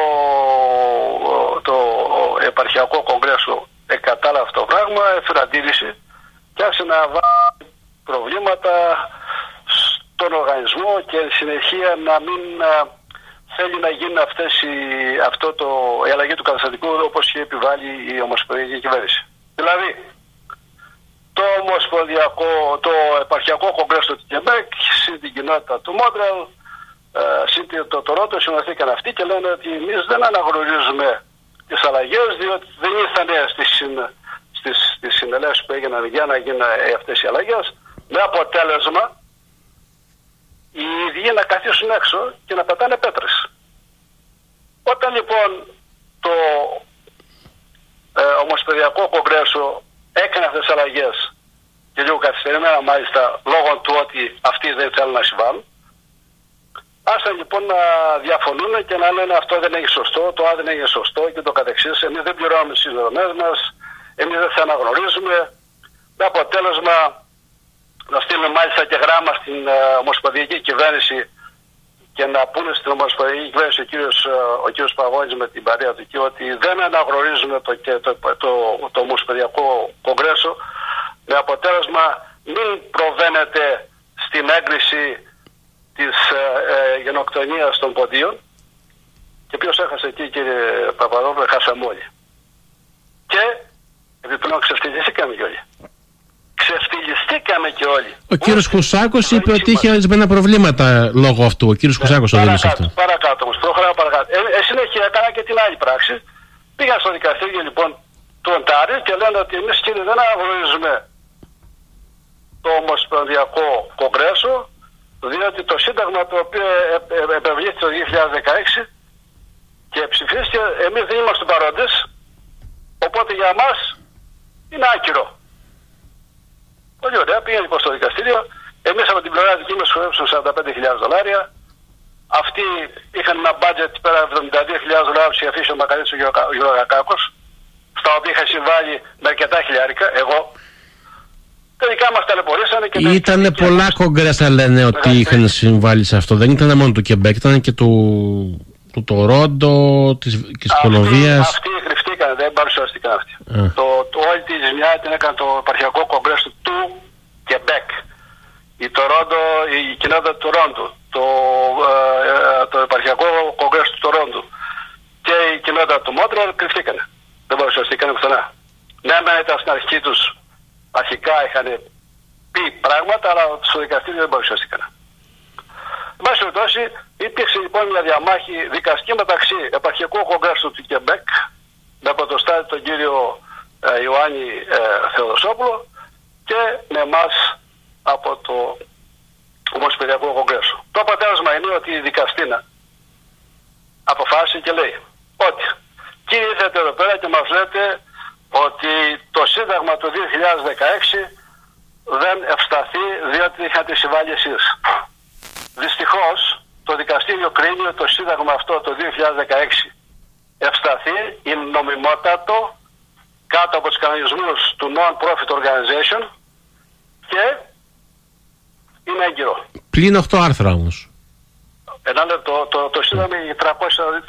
το επαρχιακό κογκρέσο κατάλαβε αυτό το πράγμα, έφερε αντίληση και άρχισε να βάλει προβλήματα στον οργανισμό και συνεχεία να μην θέλει να γίνει η αλλαγή του καταστατικού όπως είχε επιβάλει η Ομοσπονδιακή Κυβέρνηση. Δηλαδή, το επαρχιακό κογκρέσο του Κεμπέκ, συν την κοινότητα του Μόντρελ, συν το Τορόντο, συμμαθήκαν αυτοί και λένε ότι εμείς δεν αναγνωρίζουμε τις αλλαγές, διότι δεν ήρθαν στις συνελεύσεις που έγιναν για να γίνουν αυτές οι αλλαγές, με αποτέλεσμα οι ίδιοι να καθίσουν έξω και να πετάνε πέτρες. Όταν λοιπόν το Ομοσπονδιακό Κογκρέσο έκανε αυτές τις αλλαγές και λίγο καθυστερημένα μάλιστα λόγω του ότι αυτοί δεν θέλουν να συμβάλλουν, άρχισαν λοιπόν να διαφωνούν και να λένε αυτό δεν είναι σωστό, το άλλο δεν είναι σωστό και το καθεξής. Εμείς δεν πληρώνουμε τις συνδρομές μας, εμείς δεν θα αναγνωρίζουμε. Με αποτέλεσμα να στείλουμε μάλιστα και γράμμα στην Ομοσπονδιακή Κυβέρνηση και να πούνε στην Ομοσπονδιακή Κυβέρνηση ο κύριος Παγώνης με την παρέα του και ότι δεν αναγνωρίζουμε το Ομοσπονδιακό Κογκρέσο, με αποτέλεσμα μην προβαίνετε στην έγκριση της γενοκτονίας των ποντίων. Και ποιος έχασε εκεί, κύριε Παπαδόπουλε? Χάσαμε όλοι. Και επιπλέον ξεφτυλιστήκαμε και όλοι. Ο κύριος Κουσάκος είπε ότι είχε ορισμένα προβλήματα λόγω αυτού. Ο κύριος Κουσάκος το δήλωσε αυτό. Παρακάτω όμως, προχωράω παρακάτω. Συνέχεια έκανα και την άλλη πράξη. Πήγα στο δικαστήριο λοιπόν του Οντάριου και λένε ότι εμείς, κύριε, δεν αναγνωρίζουμε το Ομοσπονδιακό Κογκρέσο, διότι το Σύνταγμα το οποίο επευλήθη το 2016 και ψηφίστηκε, εμείς δεν είμαστε παρόντες, οπότε για μας είναι άκυρο. Πολύ ωραία, πήγαν λοιπόν στο δικαστήριο. Εμείς από την πλευρά δική μας χορέψαμε $45,000. Αυτοί είχαν ένα budget πέρα $72,000 που είχε αφήσει ο Μακαρίτης ο Γεωργακάκος, στα οποία είχα συμβάλει με αρκετά χιλιάρικα, εγώ. Τελικά μας ταλαιπωρήσανε και... Ήτανε πολλά κογκρέσα λένε ότι είχαν συμβάλει σε αυτό. Δεν ήταν μόνο του Κεμπέκ, ήταν και του Τορόντο, της Κολομβίας. Αυτοί κρυφτήκαν, δεν παρουσιαστήκαν αυτοί. Όλη τη ζημιά την έκανε το επαρχιακό κογκρέσο του Κεμπέκ. Η Τορόντο, η κοινότητα του Τορόντου, το επαρχιακό κογκρέσο του Τορόντου και η κοινότητα του Μόντρελ κρυφτήκαν. Δεν παρουσιαστήκαν πουθενά. Ναι, ήταν στην αρχή τους, αρχικά είχαν πει πράγματα, αλλά στο δικαστήριο δεν παρουσιαστήκαν. Εν πάση περιπτώσει, υπήρξε λοιπόν μια διαμάχη δικαστική μεταξύ επαρχιακού κογκρέσου του Κεμπέκ με πρωτοστάτη τον κύριο Ιωάννη Θεοδοσόπουλο και με εμάς από το Ομοσπονδιακό Κογκρέσο. Το αποτέλεσμα είναι ότι η δικαστήνα αποφάσισε και λέει ότι κύριε, ήρθατε εδώ πέρα και μας λέτε ότι το Σύνταγμα του 2016 δεν ευσταθεί διότι είχατε συμβάλει εσείς. Δυστυχώς το δικαστήριο κρίνει ότι το Σύνταγμα αυτό το 2016 ευσταθεί, είναι νομιμότατο κάτω από τους κανονισμούς του Non-Profit Organization και είναι έγκυρο. Πλην 8 άρθρα όμως. Ένα λεπτό, το Σύνταγμα έχει 302-303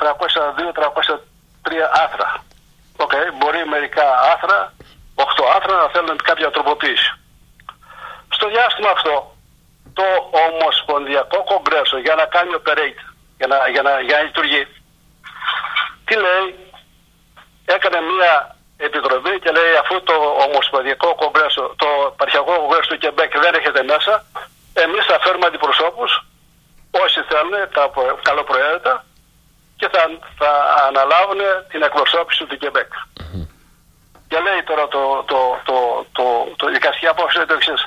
άρθρα. Μπορεί μερικά άρθρα, 8 άρθρα να θέλουν κάποια τροποποίηση. Στο διάστημα αυτό, το Ομοσπονδιακό Κογκρέσο για να κάνει operate, για να λειτουργεί, τι λέει? Έκανε μια επιτροπή και λέει, αφού το Ομοσπονδιακό Κογκρέσο, το Επαρχιακό Κογκρέσο του Κεμπέκ δεν έχετε μέσα, εμείς θα φέρουμε αντιπροσώπους, όσοι θέλουν, τα καλοπροαίρετα, και θα αναλάβουν την εκπροσώπηση του Κεμπέκ. Και λέει τώρα το δικαστική απόφαση το εξής: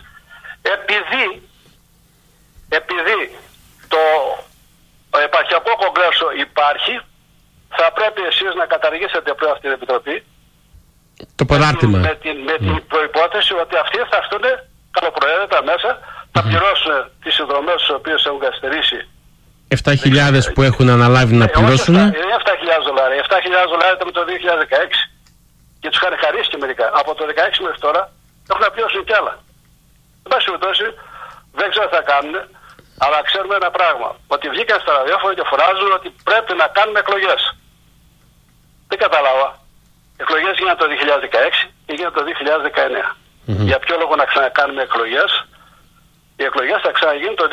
επειδή το Επαρχιακό Κογκρέσο υπάρχει, θα πρέπει εσείς να καταργήσετε πλέον αυτή την επιτροπή. Το παράρτημα. Με την προϋπόθεση ότι αυτοί θα έρθουν καλοπροαίρετα μέσα, θα πληρώσουν τις συνδρομές τις οποίες έχουν καθυστερήσει. 7.000 που έχουν αναλάβει να πληρώσουν. $7.000. $7.000 ήταν το 2016 και τους είχαν χαρίσει και μερικά. Από το 2016 μέχρι τώρα έχουν να πληρώσουν κι άλλα. Εν πάση περιπτώσει, δεν ξέρω τι θα κάνουν, αλλά ξέρουμε ένα πράγμα. Ότι βγήκαν στα ραδιόφωνα και φωνάζουν ότι πρέπει να κάνουμε εκλογές. Δεν κατάλαβα. Εκλογές γίνανε το 2016 και γίνανε το 2019. Για ποιο λόγο να ξανακάνουμε εκλογές? Οι εκλογές θα ξαναγίνουν το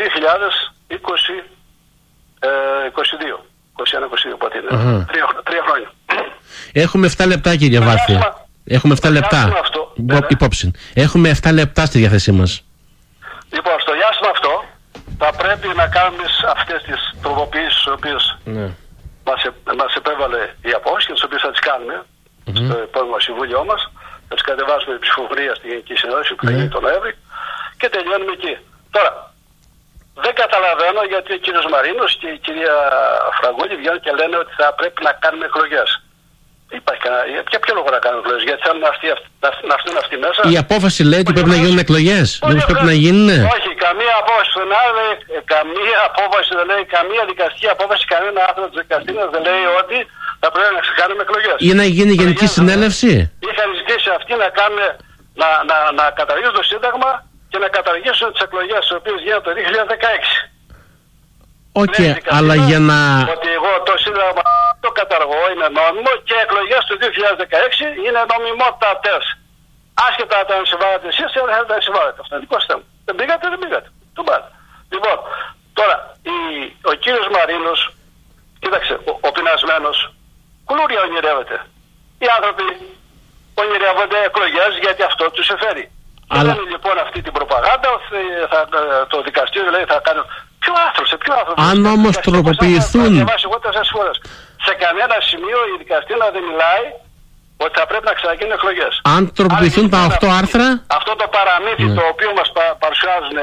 2022. 21-22, πότε είναι. 3 χρόνια. Έχουμε 7 λεπτά, κύριε Βάθια. Έχουμε 7 λεπτά. Υπόψη. Έχουμε 7 λεπτά στη διάθεσή μας. Λοιπόν, στο διάστημα αυτό θα πρέπει να κάνουμε αυτές τις τροποποιήσεις τις οποίες μας επέβαλε η απόφαση και τις οποίες θα τις κάνουμε στο επόμενο συμβούλιο μας. Θα τις κατεβάσουμε η ψηφοφορία στη Γενική Συνέλευση που θα γίνει τον Νοέμβρη και τελειώνουμε εκεί. Τώρα, δεν καταλαβαίνω γιατί ο κύριος Μαρίνος και η κυρία Φραγκούλη βγαίνουν και λένε ότι θα πρέπει να κάνουμε εκλογές. Για ποιο λόγο να κάνουμε εκλογές? Γιατί θέλουν να έρθουν αυτοί μέσα. Η απόφαση λέει ότι πρέπει να γίνουν εκλογές. Δεν πρέπει να γίνουν. Όχι, καμία απόφαση δεν λέει, καμία δικαστική απόφαση, κανένα άρθρο της δικαστήρας δεν λέει ότι θα πρέπει να κάνουμε εκλογές. Ή να γίνει γενική συνέλευση. Είχαν ζητήσει αυτοί να καταργήσουν το Σύνταγμα και να καταργήσουν τις εκλογές τις οποίες γίνανε το 2016. Όχι, αλλά για να... Ότι εγώ το Σύνταγμα το καταργώ, είναι νόμιμο και οι εκλογές του 2016 είναι νομιμότατες. Άσχετα αν τα συμβάλλατε εσείς ή αν τα συμβάλλατε. Αυτό είναι δικό θέμα. Δεν πήγατε. Του πάτε. Λοιπόν, τώρα, ο κύριος Μαρίνος, κοίταξε, ο πεινασμένος, κουλούρια ονειρεύεται. Οι άνθρωποι ονειρεύονται εκλογές γιατί αυτό τους εφέρει. Και δεν είναι λοιπόν αυτή την προπαγάνδα, το δικαστήριο λέει θα κάνει. Ποιο άρθρο? Αν όμως τροποποιηθούν. Σε κανένα σημείο η δικαστήρα δεν μιλάει ότι θα πρέπει να ξαναγίνουν εκλογές. Αν τροποποιηθούν τα 8 άρθρα. Αυτό το παραμύθι το οποίο μας παρουσιάζουν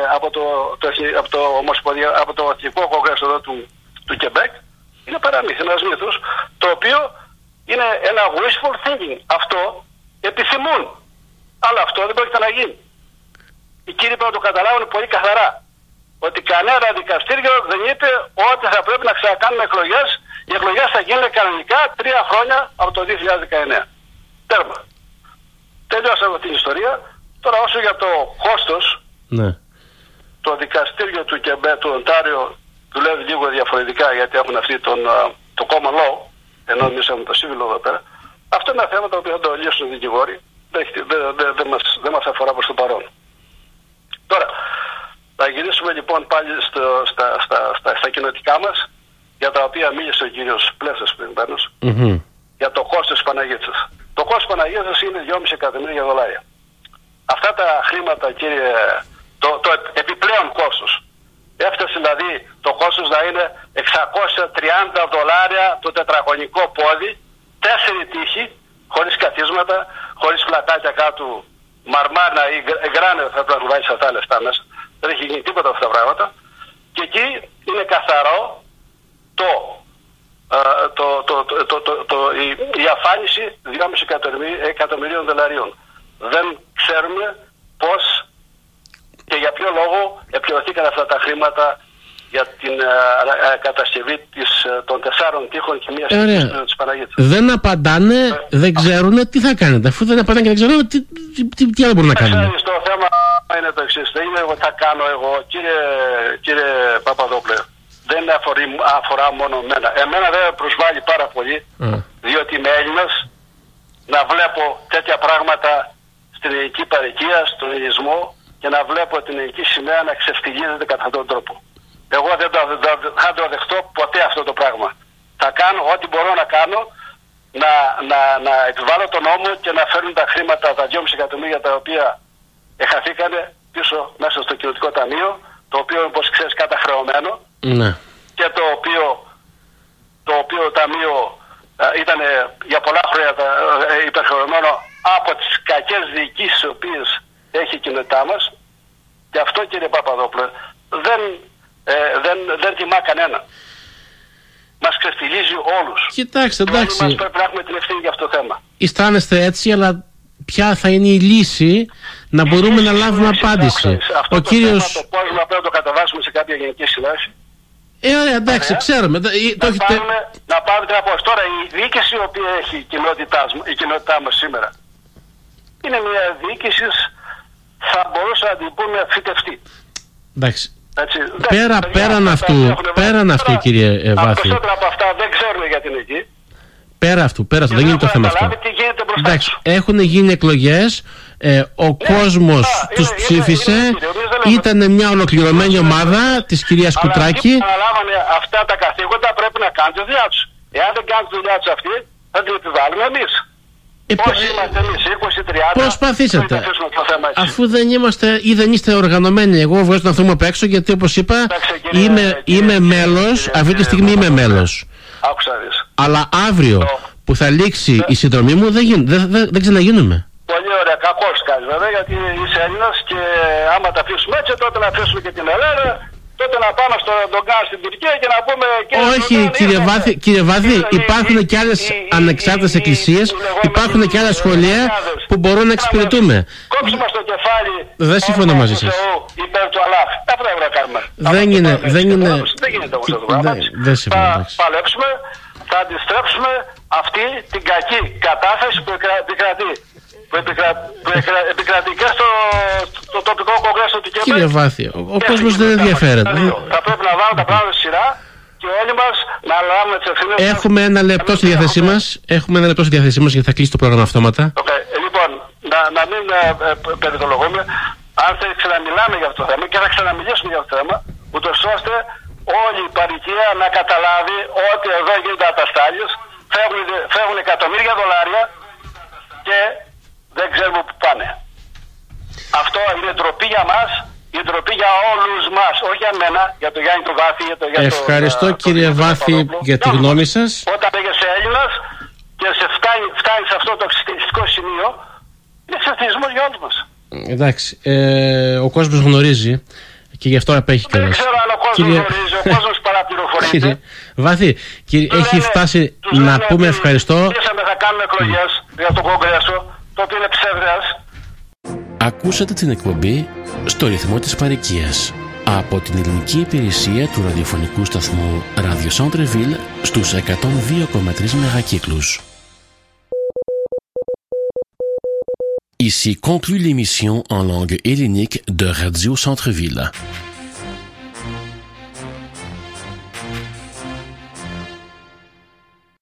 από το Εθνικό Κογκρέσο του Κεμπέκ είναι παραμύθι, ένας μύθος, το οποίο είναι ένα wishful thinking. Αυτό επιθυμούν. Αλλά αυτό δεν πρόκειται να γίνει. Οι κύριοι πρέπει να το καταλάβουν πολύ καθαρά. Ότι κανένα δικαστήριο δεν είπε ότι θα πρέπει να ξανακάνουμε εκλογές. Οι εκλογές θα γίνουν κανονικά 3 χρόνια από το 2019. Τέρμα. Τελειώσαμε την ιστορία. Τώρα όσο για το κόστος, το δικαστήριο του Κεμπέκ, του Οντάριο, δουλεύει λίγο διαφορετικά γιατί έχουν αυτή το common law, ενώ εμείς έχουμε το civil law εδώ πέρα. Αυτό είναι ένα θέμα το οποίο θα το λύσουν οι δικηγόροι. Δεν μας αφορά προς το παρόν. Τώρα, θα γυρίσουμε λοιπόν πάλι στα κοινοτικά μας, για τα οποία μίλησε ο κύριος Πλεύσας πριν πάνω, για το κόστος της Παναγίτσας. Το κόστος της Παναγίτσας είναι $2,5 εκατομμύρια. Αυτά τα χρήματα, κύριε, το επιπλέον κόστος, έφτασε δηλαδή το κόστος να είναι $630 το τετραγωνικό πόδι, 4 τείχοι, χωρίς καθίσματα, χωρίς πλατάκια κάτω, μαρμάνα ή γκράνερ θα πρέπει να βάλεις αυτά τα λεφτά μέσα. Δεν έχει γίνει τίποτα αυτά τα πράγματα. Και εκεί είναι καθαρό η αφάνιση $2,5 εκατομμυρίων. Δεν ξέρουμε πώς και για ποιο λόγο επληρωθήκαν αυτά τα χρήματα για την κατασκευή των 4 τείχων και μια συγκεκριμένη της Παναγίτης. Δεν απαντάνε, δεν ξέρουν τι θα κάνετε. Αφού δεν απαντάνε και δεν ξέρουν, τι άλλο μπορούν να κάνουν. Το θέμα είναι το εξής. Δεν είναι εγώ θα κάνω εγώ, κύριε Παπαδόπουλε. Δεν αφορά μόνο εμένα. Εμένα δεν προσβάλλει πάρα πολύ, διότι είμαι Έλληνας, να βλέπω τέτοια πράγματα στην ελληνική παροικία, στον ελληνισμό και να βλέπω την ελληνική σημαία να ξεφτιλίζεται κατά αυτόν τον τρόπο. Εγώ δεν θα το δεχτώ ποτέ αυτό το πράγμα. Θα κάνω ό,τι μπορώ να κάνω, να επιβάλλω τον νόμο και να φέρουν τα χρήματα, τα 2,5 εκατομμύρια τα οποία εχαθήκανε πίσω μέσα στο κοινοτικό ταμείο, το οποίο όπως ξέρεις καταχρεωμένο, ναι. και το οποίο ταμείο ήταν για πολλά χρόνια υπερχρεωμένο από τις κακές διοικήσεις οι οποίες έχει η κοινότητά μας. Και αυτό, κύριε Παπαδόπουλο, δεν τιμά κανένα. Μας ξεφτιλίζει όλους. Κοιτάξτε, εντάξει. Όλοι μας πρέπει να έχουμε την ευθύνη για αυτό το θέμα. Αισθάνεστε έτσι, αλλά ποια θα είναι η λύση να μπορούμε να λάβουμε απάντηση. Αυτό το θέμα το πόρισμα πρέπει να το καταβάσουμε σε κάποια γενική συνάση. Ωραία, εντάξει, ξέρουμε. Να πάρουμε την απόφαση. Τώρα η διοίκηση η οποία έχει η κοινότητά μας σήμερα είναι μια διοίκηση, θα μπορούσα να την πούμε φυτευτή. Εντάξει. Έτσι, πέραν αυτού, κύριε Βάθη. Περισσότερα από αυτά δεν ξέρουμε γιατί είναι εκεί. Πέρα αυτού, δεν είναι το θέμα αυτό. Εντάξει, έχουν γίνει εκλογές, ο κόσμος τους ψήφισε, ήταν μια ολοκληρωμένη ομάδα της κυρίας Κουτράκη. Αλλά αναλάβανε αυτά τα καθήκοντα, πρέπει να κάνουν τη δουλειά τους. Εάν δεν κάνουν τη δουλειά τους αυτή, θα την επιβάλλουμε εμείς. Πώς είμαστε εμείς, 20-30. Προσπαθήσατε. Αφού δεν είμαστε ή δεν είστε οργανωμένοι, εγώ βγάζω να θούμε απ' έξω, γιατί όπως είπα είμαι μέλος, αυτή τη στιγμή είμαι μέλος. Αλλά αύριο που θα λήξει η συνδρομή μου δεν ξαναγίνουμε. Πολύ ωραία, κακώς κάνεις βέβαια, γιατί είσαι Έλληνας και άμα τα αφήσουμε έτσι, τότε να αφήσουμε και την Ελλάδα. Τότε να πάμε στον Ερντογκάν στην Τουρκία και να πούμε... Όχι, κύριε Βάθη, υπάρχουν και άλλες ανεξάρτητες εκκλησίες, υπάρχουν και άλλα σχολεία που μπορούν να εξυπηρετούμε. Κόψουμε στο κεφάλι... Δεν συμφωνώ μαζί σας. Υπέρ του Αλλάχ. Αυτό πρέπει να κάνουμε. Δεν γίνεται όμως αυτό το πράγμα. Θα παλέψουμε, θα αντιστρέψουμε αυτή την κακή κατάσταση που επικρατεί. Επικρατεί στο τοπικό κογκρέσο του Κεμπέ. Κύριε Βάθη, ο κόσμος δεν ενδιαφέρεται. Θα πρέπει να βάλουμε τα πράγματα στη σειρά και όλοι μας να λάβουμε τις ευθύνες. Έχουμε ένα λεπτό στη διάθεσή μας, γιατί θα κλείσει το πρόγραμμα αυτόματα. Λοιπόν, να μην περιτολογούμε. Αν θα ξαναμιλάμε για αυτό το θέμα και θα ξαναμιλήσουμε για αυτό το θέμα, ούτως ώστε όλη η παροικία να καταλάβει ότι εδώ γίνονται αταστάλειες, φεύγουν εκατομμύρια δολάρια και δεν ξέρουμε που πάνε. Αυτό είναι ντροπή για μας, η ντροπή για όλους μας, όχι για μένα, για το Γιάννη του Βάθη. Ευχαριστώ κύριε Βάθη για τη γνώμη σας. Όταν λέγεσαι Έλληνας και φτάνει σε αυτό το εξιστικό σημείο, είναι εξιστισμός για όλους μας. Εντάξει, ο κόσμος γνωρίζει και γι' αυτό απέχει κιόλας. Δεν ξέρω αν ο κόσμος γνωρίζει, ο κόσμος παραπληροφορείται. Κύριε Βάθη, έχει φτάσει να πούμε ευχαριστώ. Θα κάνουμε εκλογές για το Κογκρέσο, το οποίο είναι ψεύδεας. Ακούσατε την εκπομπή «Στο ρυθμό της παροικίας» από την ελληνική υπηρεσία του ραδιοφωνικού σταθμού Radio Centre-Ville στους 102,3 μεγακύκλους. Ici conclut l'émission en langue hellénique de Radio Centre-Ville.